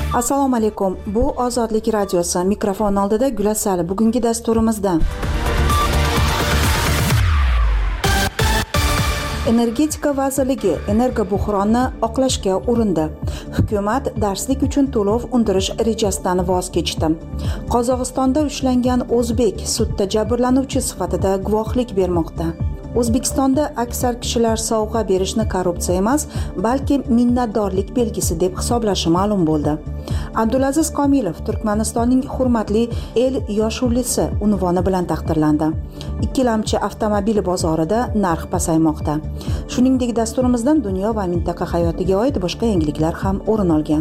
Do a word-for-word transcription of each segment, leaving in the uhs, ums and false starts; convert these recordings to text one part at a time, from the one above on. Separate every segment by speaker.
Speaker 1: Assalomu alaykum. Bu Ozodlik radiosi. Mikrofon oldida Gulasali. Bugungi dasturimizda Energetika vazirligi energiya buhroni oqlashga urindi. Hukumat darslik uchun to'lov undirish rejasidan voz kechdi. Qozog'istonda ushlangan o'zbek sudda jabrlanuvchi sifatida guvohlik bermoqda. O'zbekistonda aksar kishilar sovg'a berishni korrupsiya emas, balki minnatdorlik belgisi deb hisoblashi ma'lum bo'ldi. Abdulaziz Komilov Turkmanistonning hurmatli el yoshulisi unvoni bilan taqdirlandi. Ikkilamchi avtomobil bozorida narx pasaymoqda. Shuningdek, dasturimizdan dunyo va mintaqa hayotiga oid boshqa yangiliklar ham o'rin olgan.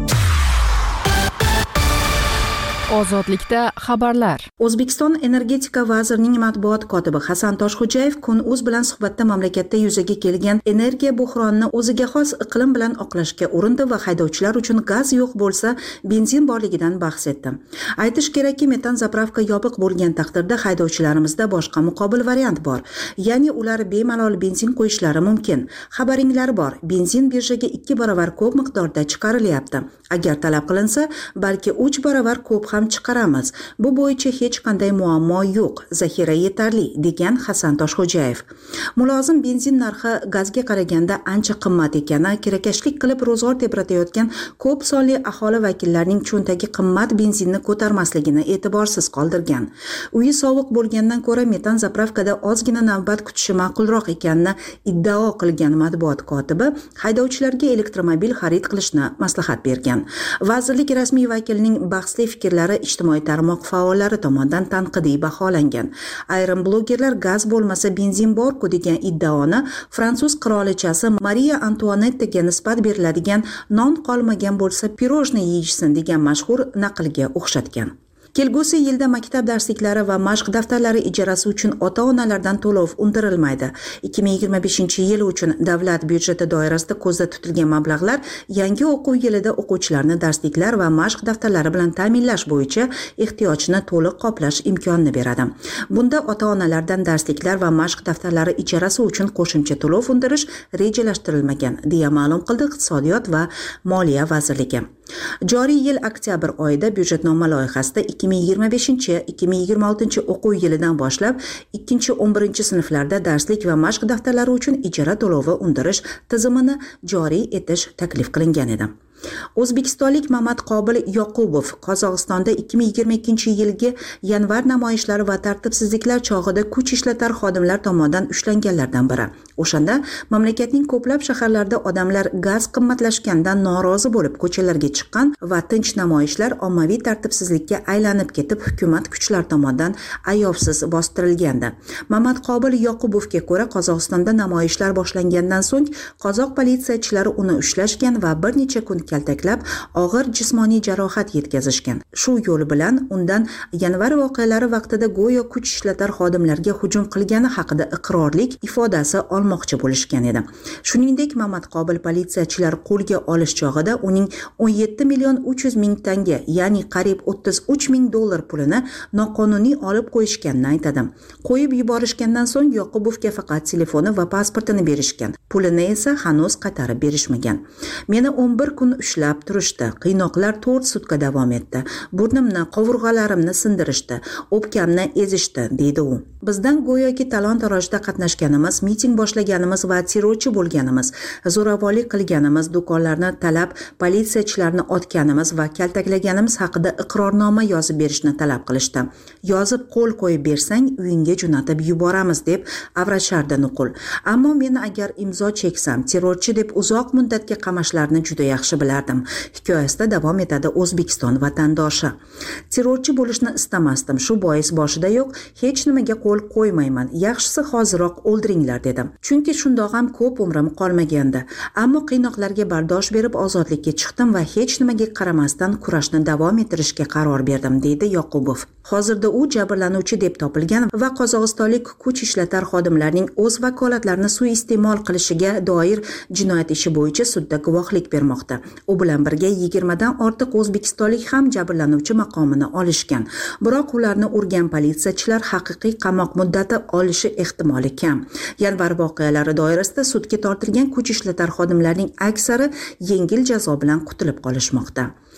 Speaker 2: Ozodlikda xabarlar.
Speaker 1: O'zbekiston energetika vazirining matbuot kotibi Hasan Toshxo'jayev Kun.uz bilan suhbatda mamlakatda yuzaga kelgan energiya buhronini o'ziga xos iqlim bilan oqlashga urindi va haydovchilar uchun gaz yo'q bo'lsa, benzin borligidan bahs etdi. Aytish kerakki, metan zapravka yopiq bo'lgan taqdirda haydovchilarimizda boshqa muqobil variant bor. Ya'ni ular bemalol benzin qo'yishlari mumkin. Xabaringlar bor, benzin birjaga ikki barobar ko'p miqdorda chiqarilyapti. Agar talab qilinsa, balki uch barobar ko'p ham chiqaramiz. Bu bo'yicha hech qanday muammo yo'q. Zaxira yetarli, degan Hasan Toshxo'jayev. Mulozim benzin narxi gazga qaraganda ancha qimmat ekani, kirakashlik qilib ro'zg'or tebratayotgan ko'p sonli aholi vakillarining cho'ntagi qimmat benzinni ko'tarmasligini e'tiborsiz qoldirgan. Uyi sovuq bo'lgandan ko'ra metan zapravkada ozgina navbat kutishi ma'qulroq ekanini iddao qilgan matbuot kotibi haydovchilarga elektromobil xarid qilishni maslahat bergan. Vazirlik rasmiy vakilining bahsli fikrlari ijtimoiy tarmoq faollari tomonidan tanqidiy baholangan. Ayrim blogerlar gaz bo'lmasa benzin bor-ku degan iddaoni fransuz qirolichasi Mariya Antuanettaga nisbat beriladigan non qolmagan bo'lsa pirojni yeyishsin degan mashhur naqlga o'xshatgan. Kelgusi yilda maktab darsliklari va mashq daftarlari ijarasi uchun ota-onalardan to'lov undirilmaydi. ikki ming yigirma beshinchi yil uchun davlat byudjeti doirasida ko'zda tutilgan mablag'lar yangi o'quv yilida o'quvchilarni darsliklar va mashq daftarlari bilan ta'minlash bo'yicha ehtiyojni to'liq qoplash imkonini beradi. Bunda ota-onalardan darsliklar va mashq daftarlari ijarasi uchun qo'shimcha to'lov undirish rejalashtirilmagan, deya ma'lum qildi Iqtisodiyot va Moliya vazirligi. Joriy yil oktyabr oyida byudjetnoma loyihasida ikki ming yigirma beshinchi - ikki ming yigirma oltinchi o'quv yilidan boshlab ikkinchi o'n birinchi sinflarda darslik va mashq daftarlari uchun ijara to'lovi undirish tizimini joriy etish taklif qilingan edi. O'zbekistonlik Mamat Qobil Yoqubov Qozog'istonda ikki ming yigirma ikkinchi yilgi yanvar namoyishlari va tartibsizliklar chog'ida kuch ishlatar xodimlar tomonidan ushlanganlardan biri. O'shanda mamlakatning ko'plab shaharlarida odamlar gaz qimmatlashganidan norozi bo'lib ko'chalarga chiqqan va tinch namoyishlar ommaviy tartibsizlikka aylanib ketib hukumat kuchlar tomonidan ayovsiz bostirilgandi. Mamat Qobil Yoqubovga ko'ra, Qozog'istonda namoyishlar boshlangandan so'ng qozoq politsiyachilari uni ushlashgan va bir necha kun kaltaklab og'ir jismoniy jarohat yetkazishgan. Shu yo'l bilan undan yanvar voqealari vaqtida go'yo kuch ishlatar xodimlarga hujum qilgani haqida iqrorlik ifodasi olmoqchi bo'lishgan edi. Shuningdek, Mamat Qobil politsiyachilar qo'lga olish chog'ida uning o'n yetti million uch yuz ming tanga, ya'ni qariyb o'ttiz uch ming dollar pulini noqonuniy olib qo'yishganini aytadi. Qo'yib yuborishgandan so'ng Yoqubovga faqat telefoni va pasportini berishgan. Pulini esa hanuz qaytarib berishmagan. Meni o'n bir kun ushlab turishdi. Qiynoqlar to'rt sutka davom etdi. Burnimni, qovurg'alarimni sindirishdi, o'pkamni ezishdi, deydi u. Bizdan go'yoki talon-tarojda qatnashganimiz, miting boshlaganimiz va terrorchi bo'lganimiz, zo'ravonlik qilganimiz, do'konlarni talab, politsiyachilarni otganimiz va kaltaklaganimiz haqida iqrornoma yozib berishni talab qilishdi. Yozib qo'l qo'yib bersang, uyingga jo'natib yuboramiz, deb avrashardi nuqul. Ammo meni agar imzo cheksam, terrorchi deb uzoq muddatga qamashlarini juda yaxshi bilardim. Hikoyasida davom etadi O'zbekiston vatandoshi. Terrorchi bo'lishni istamasdim. Shu bois boshida yo'q, hech nimaga qo'l qo'ymayman. Yaxshisi hoziroq o'ldiringlar dedim. Chunki shundoq ham ko'p umrim qolmagandi. Ammo qiynoqlarga bardosh berib ozodlikka chiqdim va hech nimaga qaramasdan kurashni davom ettirishga qaror berdim, deydi Yoqubov. Hozirda u jabrlanuvchi deb topilgan va qozog'istonlik kuch ishlatar xodimlarning o'z vakolatlarini suiiste'mol qilishiga doir jinoyat ishi bo'yicha sudda guvohlik bermoqda. U bilan birga yigirmadan ortiq o'zbekistonlik ham jabrlanuvchi maqomini olishgan. Biroq ularni urgan politsiyachilar haqiqiy qamoq muddati olishi ehtimoli kam. Yanvar voqealari doirasida sudga tortilgan kuch ishlatar xodimlarning aksari yengil jazo bilan qutulib qolishmoqda.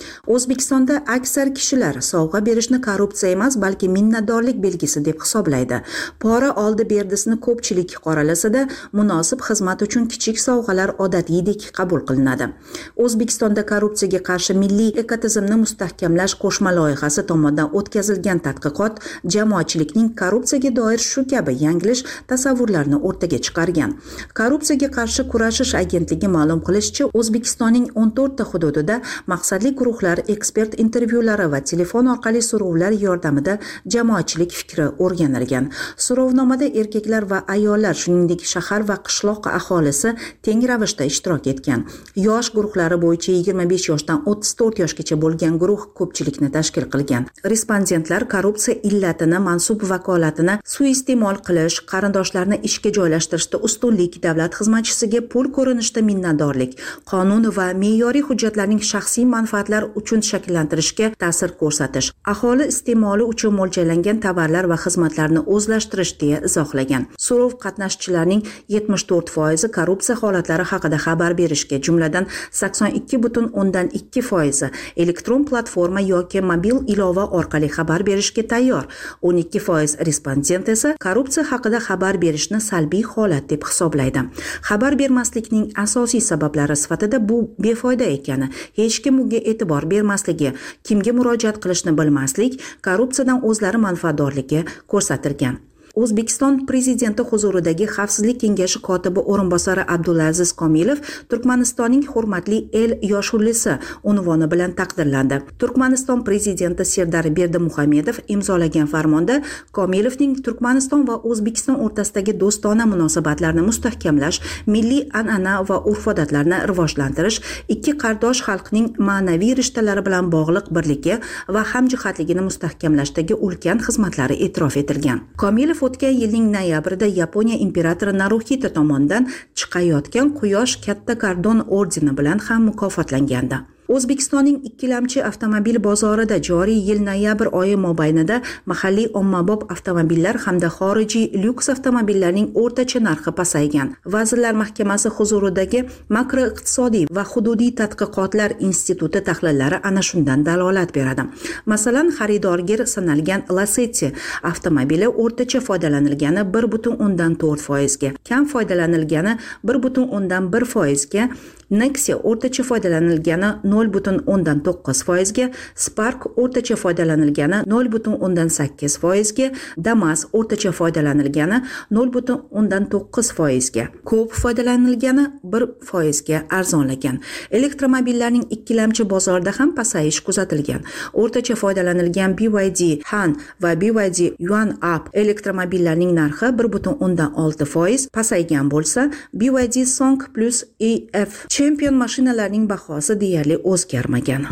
Speaker 1: O'zbekistonda aksar kishilar sovg'a berishni korrupsiya emas, balki minnatdorlik belgisi deb hisoblaydi. Pora oldi berdisini ko'pchilik qoralasida, munosib xizmat uchun kichik sovg'alar odatiydek qabul qilinadi. O'zbekistonda korrupsiyaga qarshi milliy ekotizimni mustahkamlash qo'shma loyihasi tomonidan o'tkazilgan tadqiqot jamoatchilikning korrupsiyaga doir shu kabi yanglish tasavvurlarni o'rtaga chiqargan. Korrupsiyaga qarshi kurashish agentligi ma'lum qilishicha, O'zbekistonning o'n to'rtta hududida maqsadli guruhlar ekspert intervyulari va telefon orqali so'rovlar yordamida jamoatchilik fikri o'rganilgan. So'rovnomada erkaklar va ayollar, shuningdek shahar va qishloq aholisi teng ravishda ishtirok etgan. Yosh guruhlari bo'yicha yigirma besh yoshdan o'ttiz to'rt yoshgacha bo'lgan guruh ko'pchilikni tashkil qilgan. Respondentlar korrupsiya illatini, mansub vakolatini suiiste'mol qilish, qarindoshlarni ishga joylashtirishda ustunlik, davlat xizmatchisiga pul ko'rinishda minnatdorlik, qonun va me'yoriy hujjatlarning shaxsiy manfaatlar uchun shakllantirishga ta'sir ko'rsatish, aholi iste'moli uchun mo'ljallangan tovarlar va xizmatlarni o'zlashtirish deya izohlagan. So'rov qatnashchilarining yetmish to'rt foizi korrupsiya holatlari haqida xabar berishga, jumladan sakson ikki butun o'ndan ikki foizi elektron platforma yoki mobil ilova orqali xabar berishga tayyor. o'n ikki foiz respondent esa korrupsiya haqida xabar berishni salbiy holat deb hisoblaydi. Xabar bermaslikning asosiy sabablari sifatida bu befoyda ekani, hech kim unga e'tibor bermasligi, kimga murojaat qilishni bilmaslik, korrupsiyadan o'zlari manfaatdorligi ko'rsatilgan. O'zbekiston Prezidenti huzuridagi Xavfsizlik kengashi kotibi o'rinbosari Abdulaziz Komilov Turkmanistonning hurmatli el yoshulisi unvoni bilan taqdirlandi. Turkmaniston Prezidenti Serdar Berdimuhamedov imzolagan farmonda Komilovning Turkmaniston va O'zbekiston o'rtasidagi do'stona munosabatlarni mustahkamlash, milliy an'ana va urf-odatlarni rivojlantirish, ikki qardosh xalqning ma'naviy rishtalari bilan bog'liq birligi va hamjihatligini mustahkamlashdagi ulkan xizmatlari e'tirof etilgan. Komilov o'tgan yilning noyabrida Yaponiya imperatori Naruhito tomonidan chiqayotgan Quyosh katta kordon ordeni bilan ham mukofotlangandi. O'zbekistonning ikkilamchi avtomobil bozorida joriy yil noyabr oyi mobaynida mahalliy ommabop avtomobillar hamda xorijiy lyuks avtomobillarning o'rtacha narxi pasaygan. Vazirlar Mahkamasi huzuridagi makroiqtisodiy va hududiy tadqiqotlar instituti tahlillari ana shundan dalolat beradi. Masalan, xaridorgir sanalgan Lacetti avtomobili o'rtacha foydalanilgani bir butun o'ndan to'rt foizga, kam foydalanilgani bir butun o'ndan bir foizga, Nexia o'rtacha foydalanilgani nol butun o'ndan to'qqiz foizga, Spark o'rtacha foydalanilgani nol butun o'ndan sakkiz foizga, Damas o'rtacha foydalanilgani nol butun o'ndan to'qqiz foizga, ko'p foydalanilgani bir foizga arzonlagan. Elektromobillarning ikkilamchi bozorida ham pasayish kuzatilgan. O'rtacha foydalanilgan B Y D Han va B Y D Yuan Up elektromobillarning narxi bir butun o'ndan olti foiz pasaygan bo'lsa, B Y D Song Plus E F Champion mashinalarning bahosi deyarli o'zgarmagan.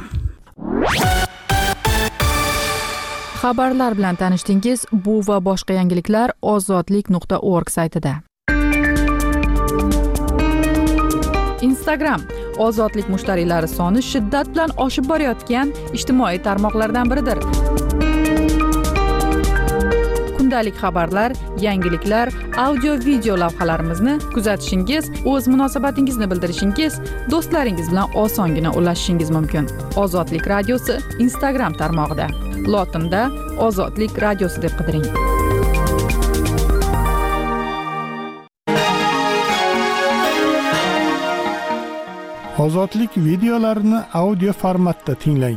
Speaker 2: Xabarlar bilan tanishdingiz. Bu va boshqa yangiliklar ozodlik nuqta org saytida. Instagram ozodlik mushtariylari soni shiddat bilan oshib borayotgan ijtimoiy tarmoqlardan biridir. Kundalik xabarlar, yangiliklar, audio-video lavhalarimizni kuzatishingiz, o'z munosabatingizni bildirishingiz, do'stlaringiz bilan osongina ulashishingiz mumkin. Ozodlik radiosi Instagram tarmog'ida. Lotinda Ozodlik radiosi deb qidiring.
Speaker 3: Ozodlik videolarini audio formatda tinglang.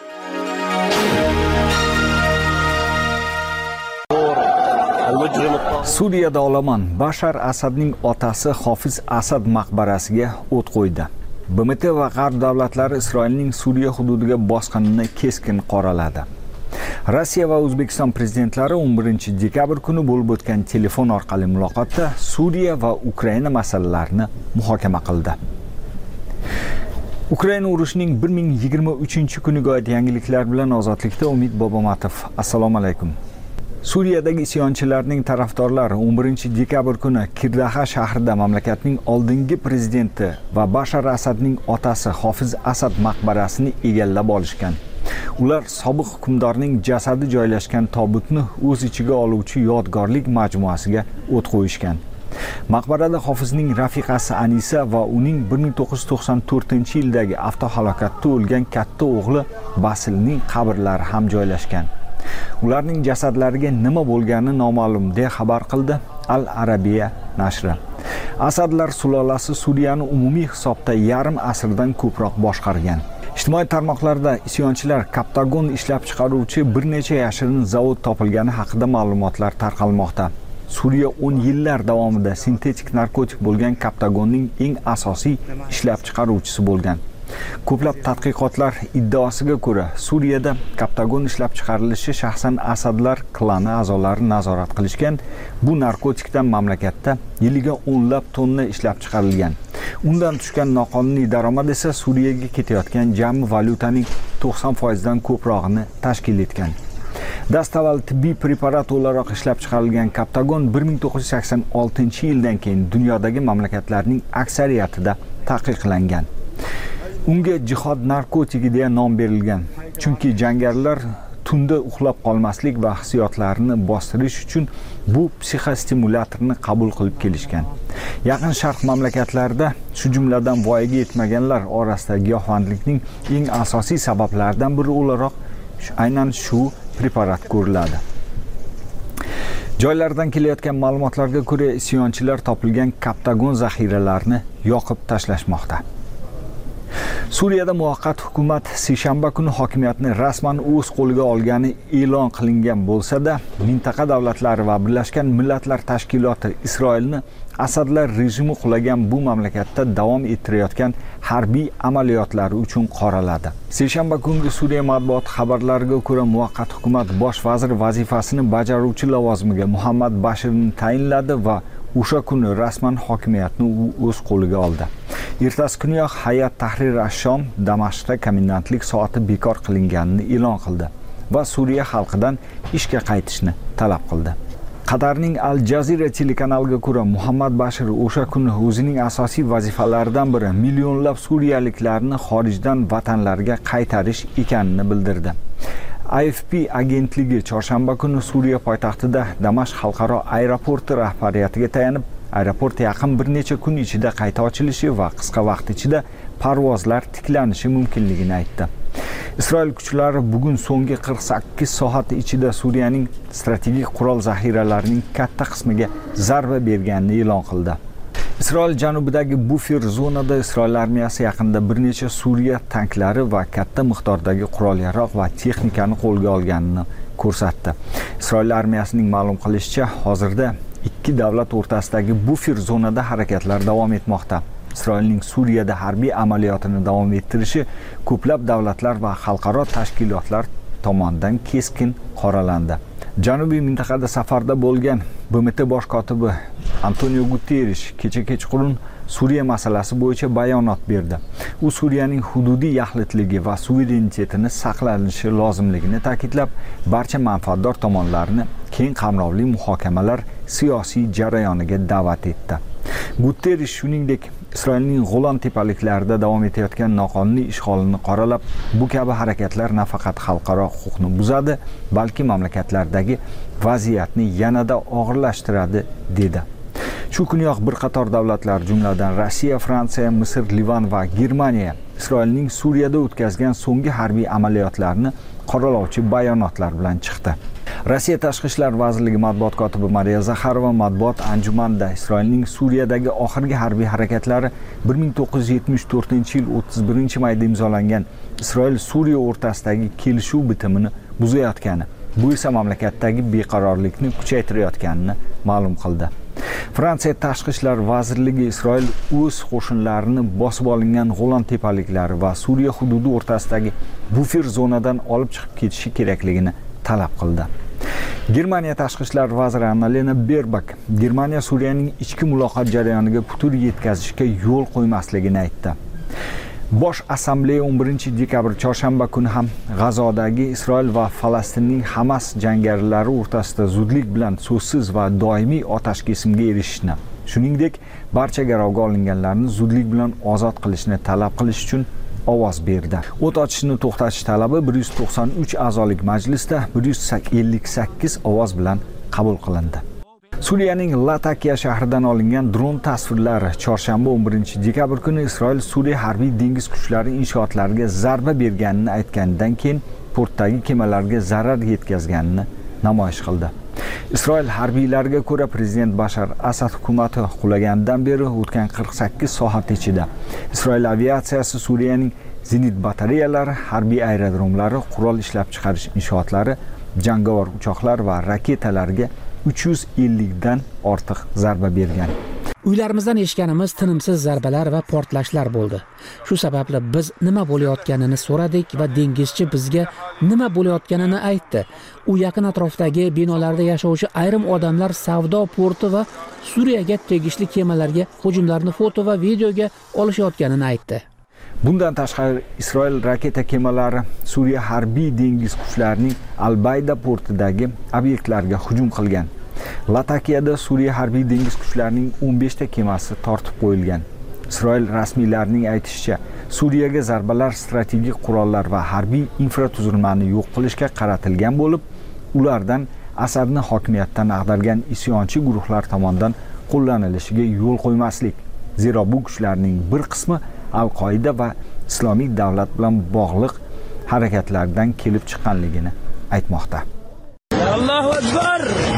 Speaker 4: Suriyada olomon Bashar Asadning otasi Hofiz Asad maqbarasiga o't qo'ydi. B M T va G'arb davlatlari Isroilning Suriya hududiga bosqinini keskin qoraladi. Rossiya va O'zbekiston prezidentlari o'n birinchi dekabr kuni bo'lib o'tgan telefon orqali muloqotda Suriya va Ukraina masalalarini muhokama qildi. Ukraina urushining bir ming yigirma uchinchi kuniga oid yangiliklar bilan Ozodlikda Umid Bobomatov. Assalomu alaykum. Suriyadagi isyonchilarning tarafdorlari o'n birinchi dekabr kuni Kirdaha shahrida mamlakatning oldingi prezidenti va Bashar Asadning otasi Hofiz Asad maqbarasini egallab olishgan. Ular sobiq hukmdorning jasadi joylashgan tobutni o'z ichiga oluvchi yodgorlik majmuasiga o't qo'yishgan. Maqbarada hofizning rafiqasi Anisa va uning bir ming to'qqiz yuz to'qson to'rtinchi yildagi avtohalokatda o'lgan katta o'g'li Basilning qabrlari ham joylashgan. Ularning jasadlariga nima bo'lgani noma'lum deya xabar qildi Al Arabiya nashri. Asadlar sulolasi Suriyani umumiy hisobda yarim asrdan ko'proq boshqargan. Ijtimoiy tarmoqlarda isyonchilar Kaptagon ishlab chiqaruvchi bir necha yashirin zavod topilgani haqida ma'lumotlar tarqalmoqda. Suriya o'n yillar davomida sintetik narkotik bo'lgan Kaptagonning eng asosiy ishlab chiqaruvchisi bo'lgan. Ko'plab tadqiqotlar iddaosiga ko'ra, Suriyada Kaptagon ishlab chiqarilishi shaxsan Asadlar klani a'zolari nazorat qilishgan. Bu narkotikdan mamlakatda yiliga o'nlab tonna ishlab chiqarilgan. Undan tushgan noqonuniy daromad esa Suriyaga ketayotgan jami valyutaning to'qson foiz dan ko'prog'ini tashkil etgan. Dastavval tibbiy preparat o'laroq ishlab chiqarilgan Kaptagon bir ming to'qqiz yuz sakson oltinchi yildan keyin dunyodagi mamlakatlarning aksariyatida taqiqlangan. Unga jihod narkotiki deya nom berilgan. Chunki jangarilar tunda uxlab qolmaslik va hissiyotlarini bostirish uchun bu psixostimulyatorni qabul qilib kelishgan. Yaqin Sharq mamlakatlarida, shu jumladan voyaga yetmaganlar orasida giyohvandlikning eng asosiy sabablaridan biri o'laroq aynan shu preparat ko'riladi. Joylardan kelayotgan ma'lumotlarga ko'ra, isyonchilar topilgan Kaptagon zaxiralarini yoqib tashlashmoqda. Suriyada muvaqqat hukumat seshanba kuni hokimiyatni rasman o'z qo'liga olgani e'lon qilingan bo'lsa-da, mintaqa davlatlari va Birlashgan Millatlar Tashkiloti Isroilni Asadlar rejimi qulagan bu mamlakatda davom ettirayotgan harbiy amaliyotlari uchun qoraladi. Seshanba kungi Suriya matbuot xabarlariga ko'ra, muvaqqat hukumat bosh vazir vazifasini bajaruvchi lavozimiga Muhammad Bashirni tayinladi va o'sha kuni rasman hokimiyatni u o'z qo'liga oldi. Ertasi kuniyoq Hayat Tahrir ash-Shom Damashqda komendantlik soati bekor qilinganini e'lon qildi va Suriya xalqidan ishga qaytishni talab qildi. Qatarning Al Jazeera telekanaliga ko'ra, Muhammad Bashir o'sha kuni o'zining asosiy vazifalaridan biri millionlab suriyaliklarni xorijdan vatanlariga qaytarish ekanini bildirdi. A F P agentligi chorshanba kuni Suriya poytaxtida Damashq xalqaro aeroporti rahbariyatiga tayanib, aeroport yaqin bir necha kun ichida qayta ochilishi va qisqa vaqt ichida parvozlar tiklanishi mumkinligini aytdi. Isroil kuchlari bugun so'nggi qirq sakkiz soat ichida Suriyaning strategik qurol zaxiralarining katta qismiga zarba berganini e'lon qildi. Isroil janubidagi bufer zonada Isroil armiyasi yaqinda bir necha Suriya tanklari va katta miqdordagi qurol-yarog' va texnikani qo'lga olganini ko'rsatdi. Isroil armiyasining ma'lum qilishicha, hozirda ikki davlat o'rtasidagi bufer zonada harakatlar davom etmoqda. Isroilning Suriyada harbiy amaliyotini davom ettirishi ko'plab davlatlar va xalqaro tashkilotlar tomonidan keskin qoralandi. Janubiy mintaqada safarda bo'lgan B M T bosh kotibi Antonio Guterres kecha kechqurun Suriya masalasi bo'yicha bayonot berdi. U Suriyaning hududiy yaxlitligi va suverenitetini saqlanishi lozimligini ta'kidlab, barcha manfaatdor tomonlarni keng qamrovli muhokamalar siyosiy jarayoniga da'vat etdi. Guterres shuningdek, Isroilning Golan tepaliklarida davom etayotgan noqonuniy ishg'olini qoralab, bu kabi harakatlar nafaqat xalqaro huquqni buzadi, balki mamlakatlardagi vaziyatni yanada og'irlashtiradi dedi. Shu kuniyoq bir qator davlatlar, jumladan Rossiya, Fransiya, Misr, Livan va Germaniya Isroilning Suriyada o'tkazgan so'nggi harbiy amaliyotlarni qoralovchi bayonotlar bilan chiqdi. Rossiya Tashqi ishlar vazirligi matbuot kotibi Mariya Zakharova matbuot anjumanida Isroilning Suriyadagi oxirgi harbiy harakatlari bir ming to'qqiz yuz yetmish to'rtinchi yil o'ttiz birinchi mayda imzolangan Isroil-Suriya o'rtasidagi kelishuv bitimini buzayotgani, bu esa mamlakatdagi beqarorlikni kuchaytirayotganini ma'lum qildi. Fransiya Tashqi ishlar vazirligi Isroil o'z qo'shinlarini bosib olingan Golan tepaliklari va Suriya hududi o'rtasidagi bufer zonadan olib chiqib ketishi kerakligini talab qildi. Germaniya Tashqi ishlar vaziri Annalena Baerbock Germaniya Suriyaning ichki muloqot jarayoniga putur yetkazishga yo'l qo'ymasligini aytdi. Bosh assambleya o'n birinchi dekabr chorshanba kuni ham G'azodagi Isroil va Falastinning Hamas jangarilari o'rtasida zudlik bilan so'zsiz va doimiy otash kesimga erishishni, shuningdek, barcha garovga olinganlarni zudlik bilan ozod qilishni talab qilish uchun ovoz berdi. O't ochishni to'xtatish talabi bir yuz to'qson uch a'zolik majlisda bir yuz ellik sakkiz ovoz bilan qabul qilindi. Suriyaning Latakiya shahridan olingan dron tasvirlari chorshanba o'n birinchi dekabr kuni Isroil Suriya harbiy dengiz kuchlari inshootlariga zarba berganini aytganidan keyin portdagi kemalarga zarar yetkazganini namoyish qildi. Isroil harbiylariga ko'ra prezident Bashar Asad hukumati qulaganidan beri o'tgan qirq sakkiz soat ichida Isroil aviatsiyasi Suriyaning zenit batareyalari, harbiy aerodromlari, qurol ishlab chiqarish inshootlari, jangovar uchoqlar va raketalarga uch yuz ellik dan ortiq zarba bergan.
Speaker 5: Uylarimizdan eshitganimiz tinimsiz zarbalar va portlashlar bo'ldi. Shu sababli biz nima bo'layotganini so'radik va dengizchi bizga nima bo'layotganini aytdi. U yaqin atrofdagi binolarda yashovchi ayrim odamlar savdo porti va Suriyaga tegishli kemalarga hujumlarni foto va videoga olishayotganini aytdi.
Speaker 4: Bundan tashqari Isroil raketa kemalari Suriya harbiy dengiz kuchlarining Al-Bayda portidagi obyektlarga hujum qilgan. Latakiyada Suriya harbiy dengiz kuchlarining o'n besh ta kemasi tortib qo'yilgan. Isroil rasmiylarining aytishicha, Suriyaga zarbalar strategik qurollar va harbiy infratuzilmani yo'q qilishga qaratilgan bo'lib, ulardan Asadni hokimiyatdan ag'dargan isyonchi guruhlar tomonidan qo'llanilishiga yo'l qo'ymaslik. Zero bu kuchlarning bir qismi Al-Qoida va Islomiy davlat bilan bog'liq harakatlardan kelib chiqqanligini aytmoqda.
Speaker 6: Allohu akbar!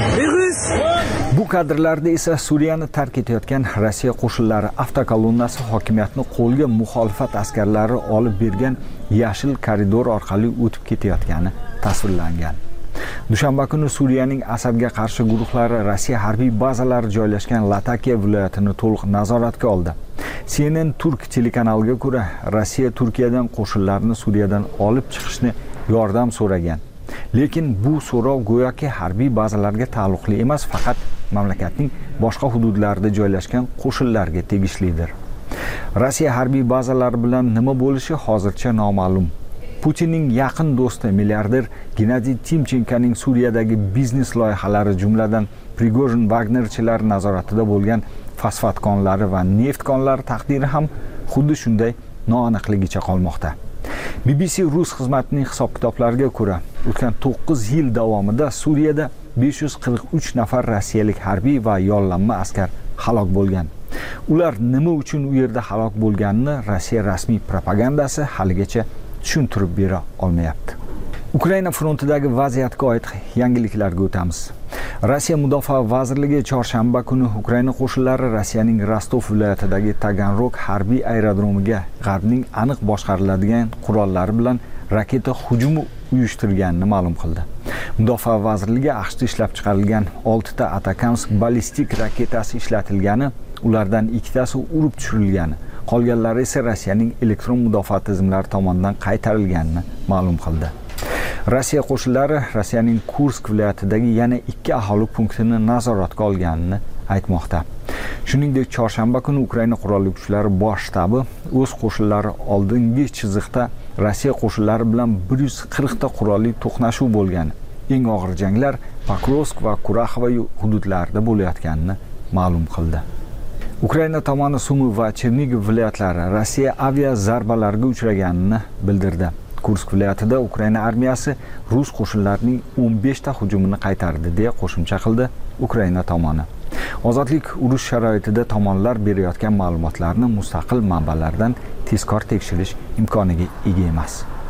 Speaker 4: Bu kadrlarda esa Suriyani tark etayotgan Rossiya qo'shinlari avtokolonnasi hokimiyatni qo'lga muxolifat askarlari olib bergan yashil koridor orqali o'tib ketayotgani tasvirlangan. Dushanba kuni Suriyaning Asadga qarshi guruhlari Rossiya harbiy bazalari joylashgan Latakiya viloyatini to'liq nazoratga oldi. C N N Turk telekanaliga ko'ra, Rossiya Turkiyadan qo'shinlarni Suriyadan olib chiqishni yordam so'ragan. Lekin bu so'rov go'yoki harbiy bazalarga taalluqli emas, faqat mamlakatning boshqa hududlarida joylashgan qo'shinlarga tegishlidir. Rossiya harbiy bazalari bilan nima bo'lishi hozircha noma'lum. Putinning yaqin do'sti milliarder Gennadiy Timchenkoning Suriyadagi biznes loyihalari, jumladan Prigojin Wagnerchilar nazoratida bo'lgan fosfat konlari va neft konlari taqdiri ham xuddi shunday noaniqligicha qolmoqda. B B C rus xizmatining hisob-kitoblariga ko'ra, o'tgan to'qqiz yil davomida Suriyada besh yuz qirq uch nafar rossiyalik harbiy va yollanma askar halok bo'lgan. Ular nima uchun u yerda halok bo'lganini Rossiya rasmiy propagandasi haligacha tushuntirib bera olmayapti. Ukraina frontidagi vaziyatga oid yangiliklarga o'tamiz. Rossiya Mudofaa vazirligi chorshanba kuni Ukraina qo'shinlari Rossiyaning Rostov viloyatidagi Taganrog harbiy aerodromiga g'arbning aniq boshqariladigan qurollari bilan raketa hujumi uyushtirganini ma'lum qildi. Mudofaa vazirligi AQShda ishlab chiqarilgan olti ta Atakamsk ballistik raketasi ishlatilgani, ulardan ikkitasi urib tushirilgani, qolganlari esa Rossiyaning elektron mudofaa tizimlari tomonidan qaytarilganini ma'lum qildi. Rossiya qo'shinlari Rossiyaning Kursk viloyatidagi yana ikki aholi punktini nazoratga olganini aytmoqda. Shuningdek, chorshanba kuni Ukraina qurolli kuchlari bosh shtabi o'z qo'shinlari oldingi chiziqda Rossiya qo'shinlari bilan bir yuz qirq ta qurolli to'qnashuv bo'lgan. Eng og'ir janglar Pokrovsk va Kuraxova hududlarida bo'layotganini ma'lum qildi. Ukraina tomoni Sumi va Chernigov viloyatlari Rossiya avia zarbalariga uchraganini bildirdi. Kursk viloyatida Ukraina armiyasi rus qo'shinlarining o'n besh ta hujumini qaytardi deya qo'shimcha qildi Ukraina tomoni. Ozodlik urush sharoitida tomonlar berayotgan ma'lumotlarni mustaqil manbalardan tezkor tekshirish imkoniga ega emas.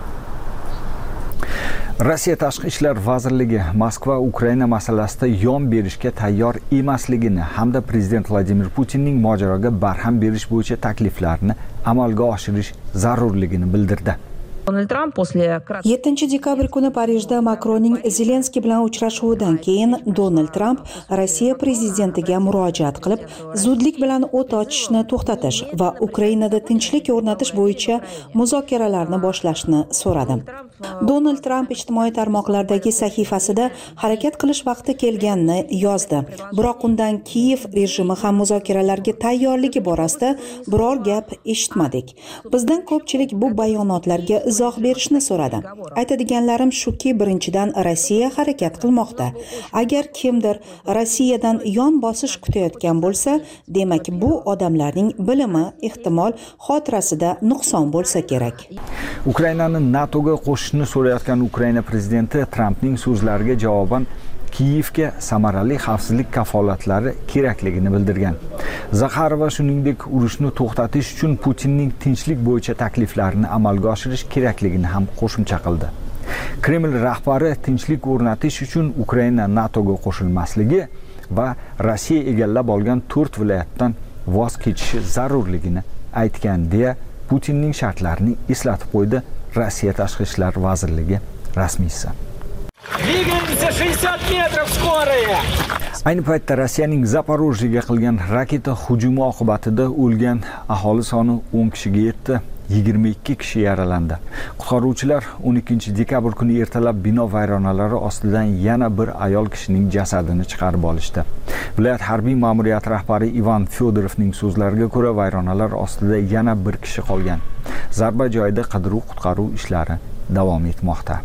Speaker 4: Rossiya Tashqi ishlar vazirligi Moskva Ukraina masalasida yon berishga tayyor emasligini hamda prezident Vladimir Putinning mojaroga barham berish bo'yicha takliflarini amalga oshirish zarurligini bildirdi.
Speaker 1: yettinchi dekabr kuni Parijda Makronning Zelenskiy bilan uchrashuvidan keyin Donald Tramp Rossiya prezidentiga murojaat qilib, zudlik bilan o't ochishni to'xtatish va Ukrainada tinchlik o'rnatish bo'yicha muzokaralarni boshlashni so'radi. Donald Tramp ijtimoiy tarmoqlardagi sahifasida harakat qilish vaqti kelganini yozdi. Biroq undan Kiyev rejimi ham muzokaralarga tayyorligi borasida biror gap eshitmadik. Bizdan ko'pchilik bu bayonotlarga izoh berishni so'radi. Aytadiganlarim shuki, birinchidan Rossiya harakat qilmoqda. Agar kimdir Rossiyadan yon bosish kutayotgan bo'lsa, demak bu odamlarning bilimi, ehtimol xotirasida nuqson bo'lsa kerak.
Speaker 4: Ukrainani NATOga qo'shishni so'rayotgan Ukraina prezidenti Trampning so'zlariga javoban Kiyevga samarali xavfsizlik kafolatlari kerakligini bildirgan. Zaxarova shuningdek urushni to'xtatish uchun Putinning tinchlik bo'yicha takliflarini amalga oshirish kerakligini ham qo'shimcha qildi. Kreml rahbari tinchlik o'rnatish uchun Ukraina NATOga qo'shilmasligi va Rossiya egallab olgan to'rt viloyatdan voz kechishi zarurligini aytgan deya Putinning shartlarini eslatib qo'ydi Rossiya Tashqi ishlar vazirligi rasmiysi.
Speaker 6: Двигаемся шестьдесят метров скорая.
Speaker 4: Ayni paytda Rossiyaning Zaporojyega qilgan raketa hujumi oqibatida o'lgan aholi soni o'n kishiga yetdi, yigirma ikki kishi yaralandi. Qutqaruvchilar o'n ikkinchi dekabr kuni ertalab bino vayronalari ostidan yana bir ayol kishining jasadini chiqarib olishdi. Viloyat harbiy ma'muriyati rahbari Ivan Fyodorovning so'zlariga ko'ra, vayronalar ostida yana bir kishi qolgan. Zarba joyida qidiruv-qutqaruv ishlari davom etmoqda.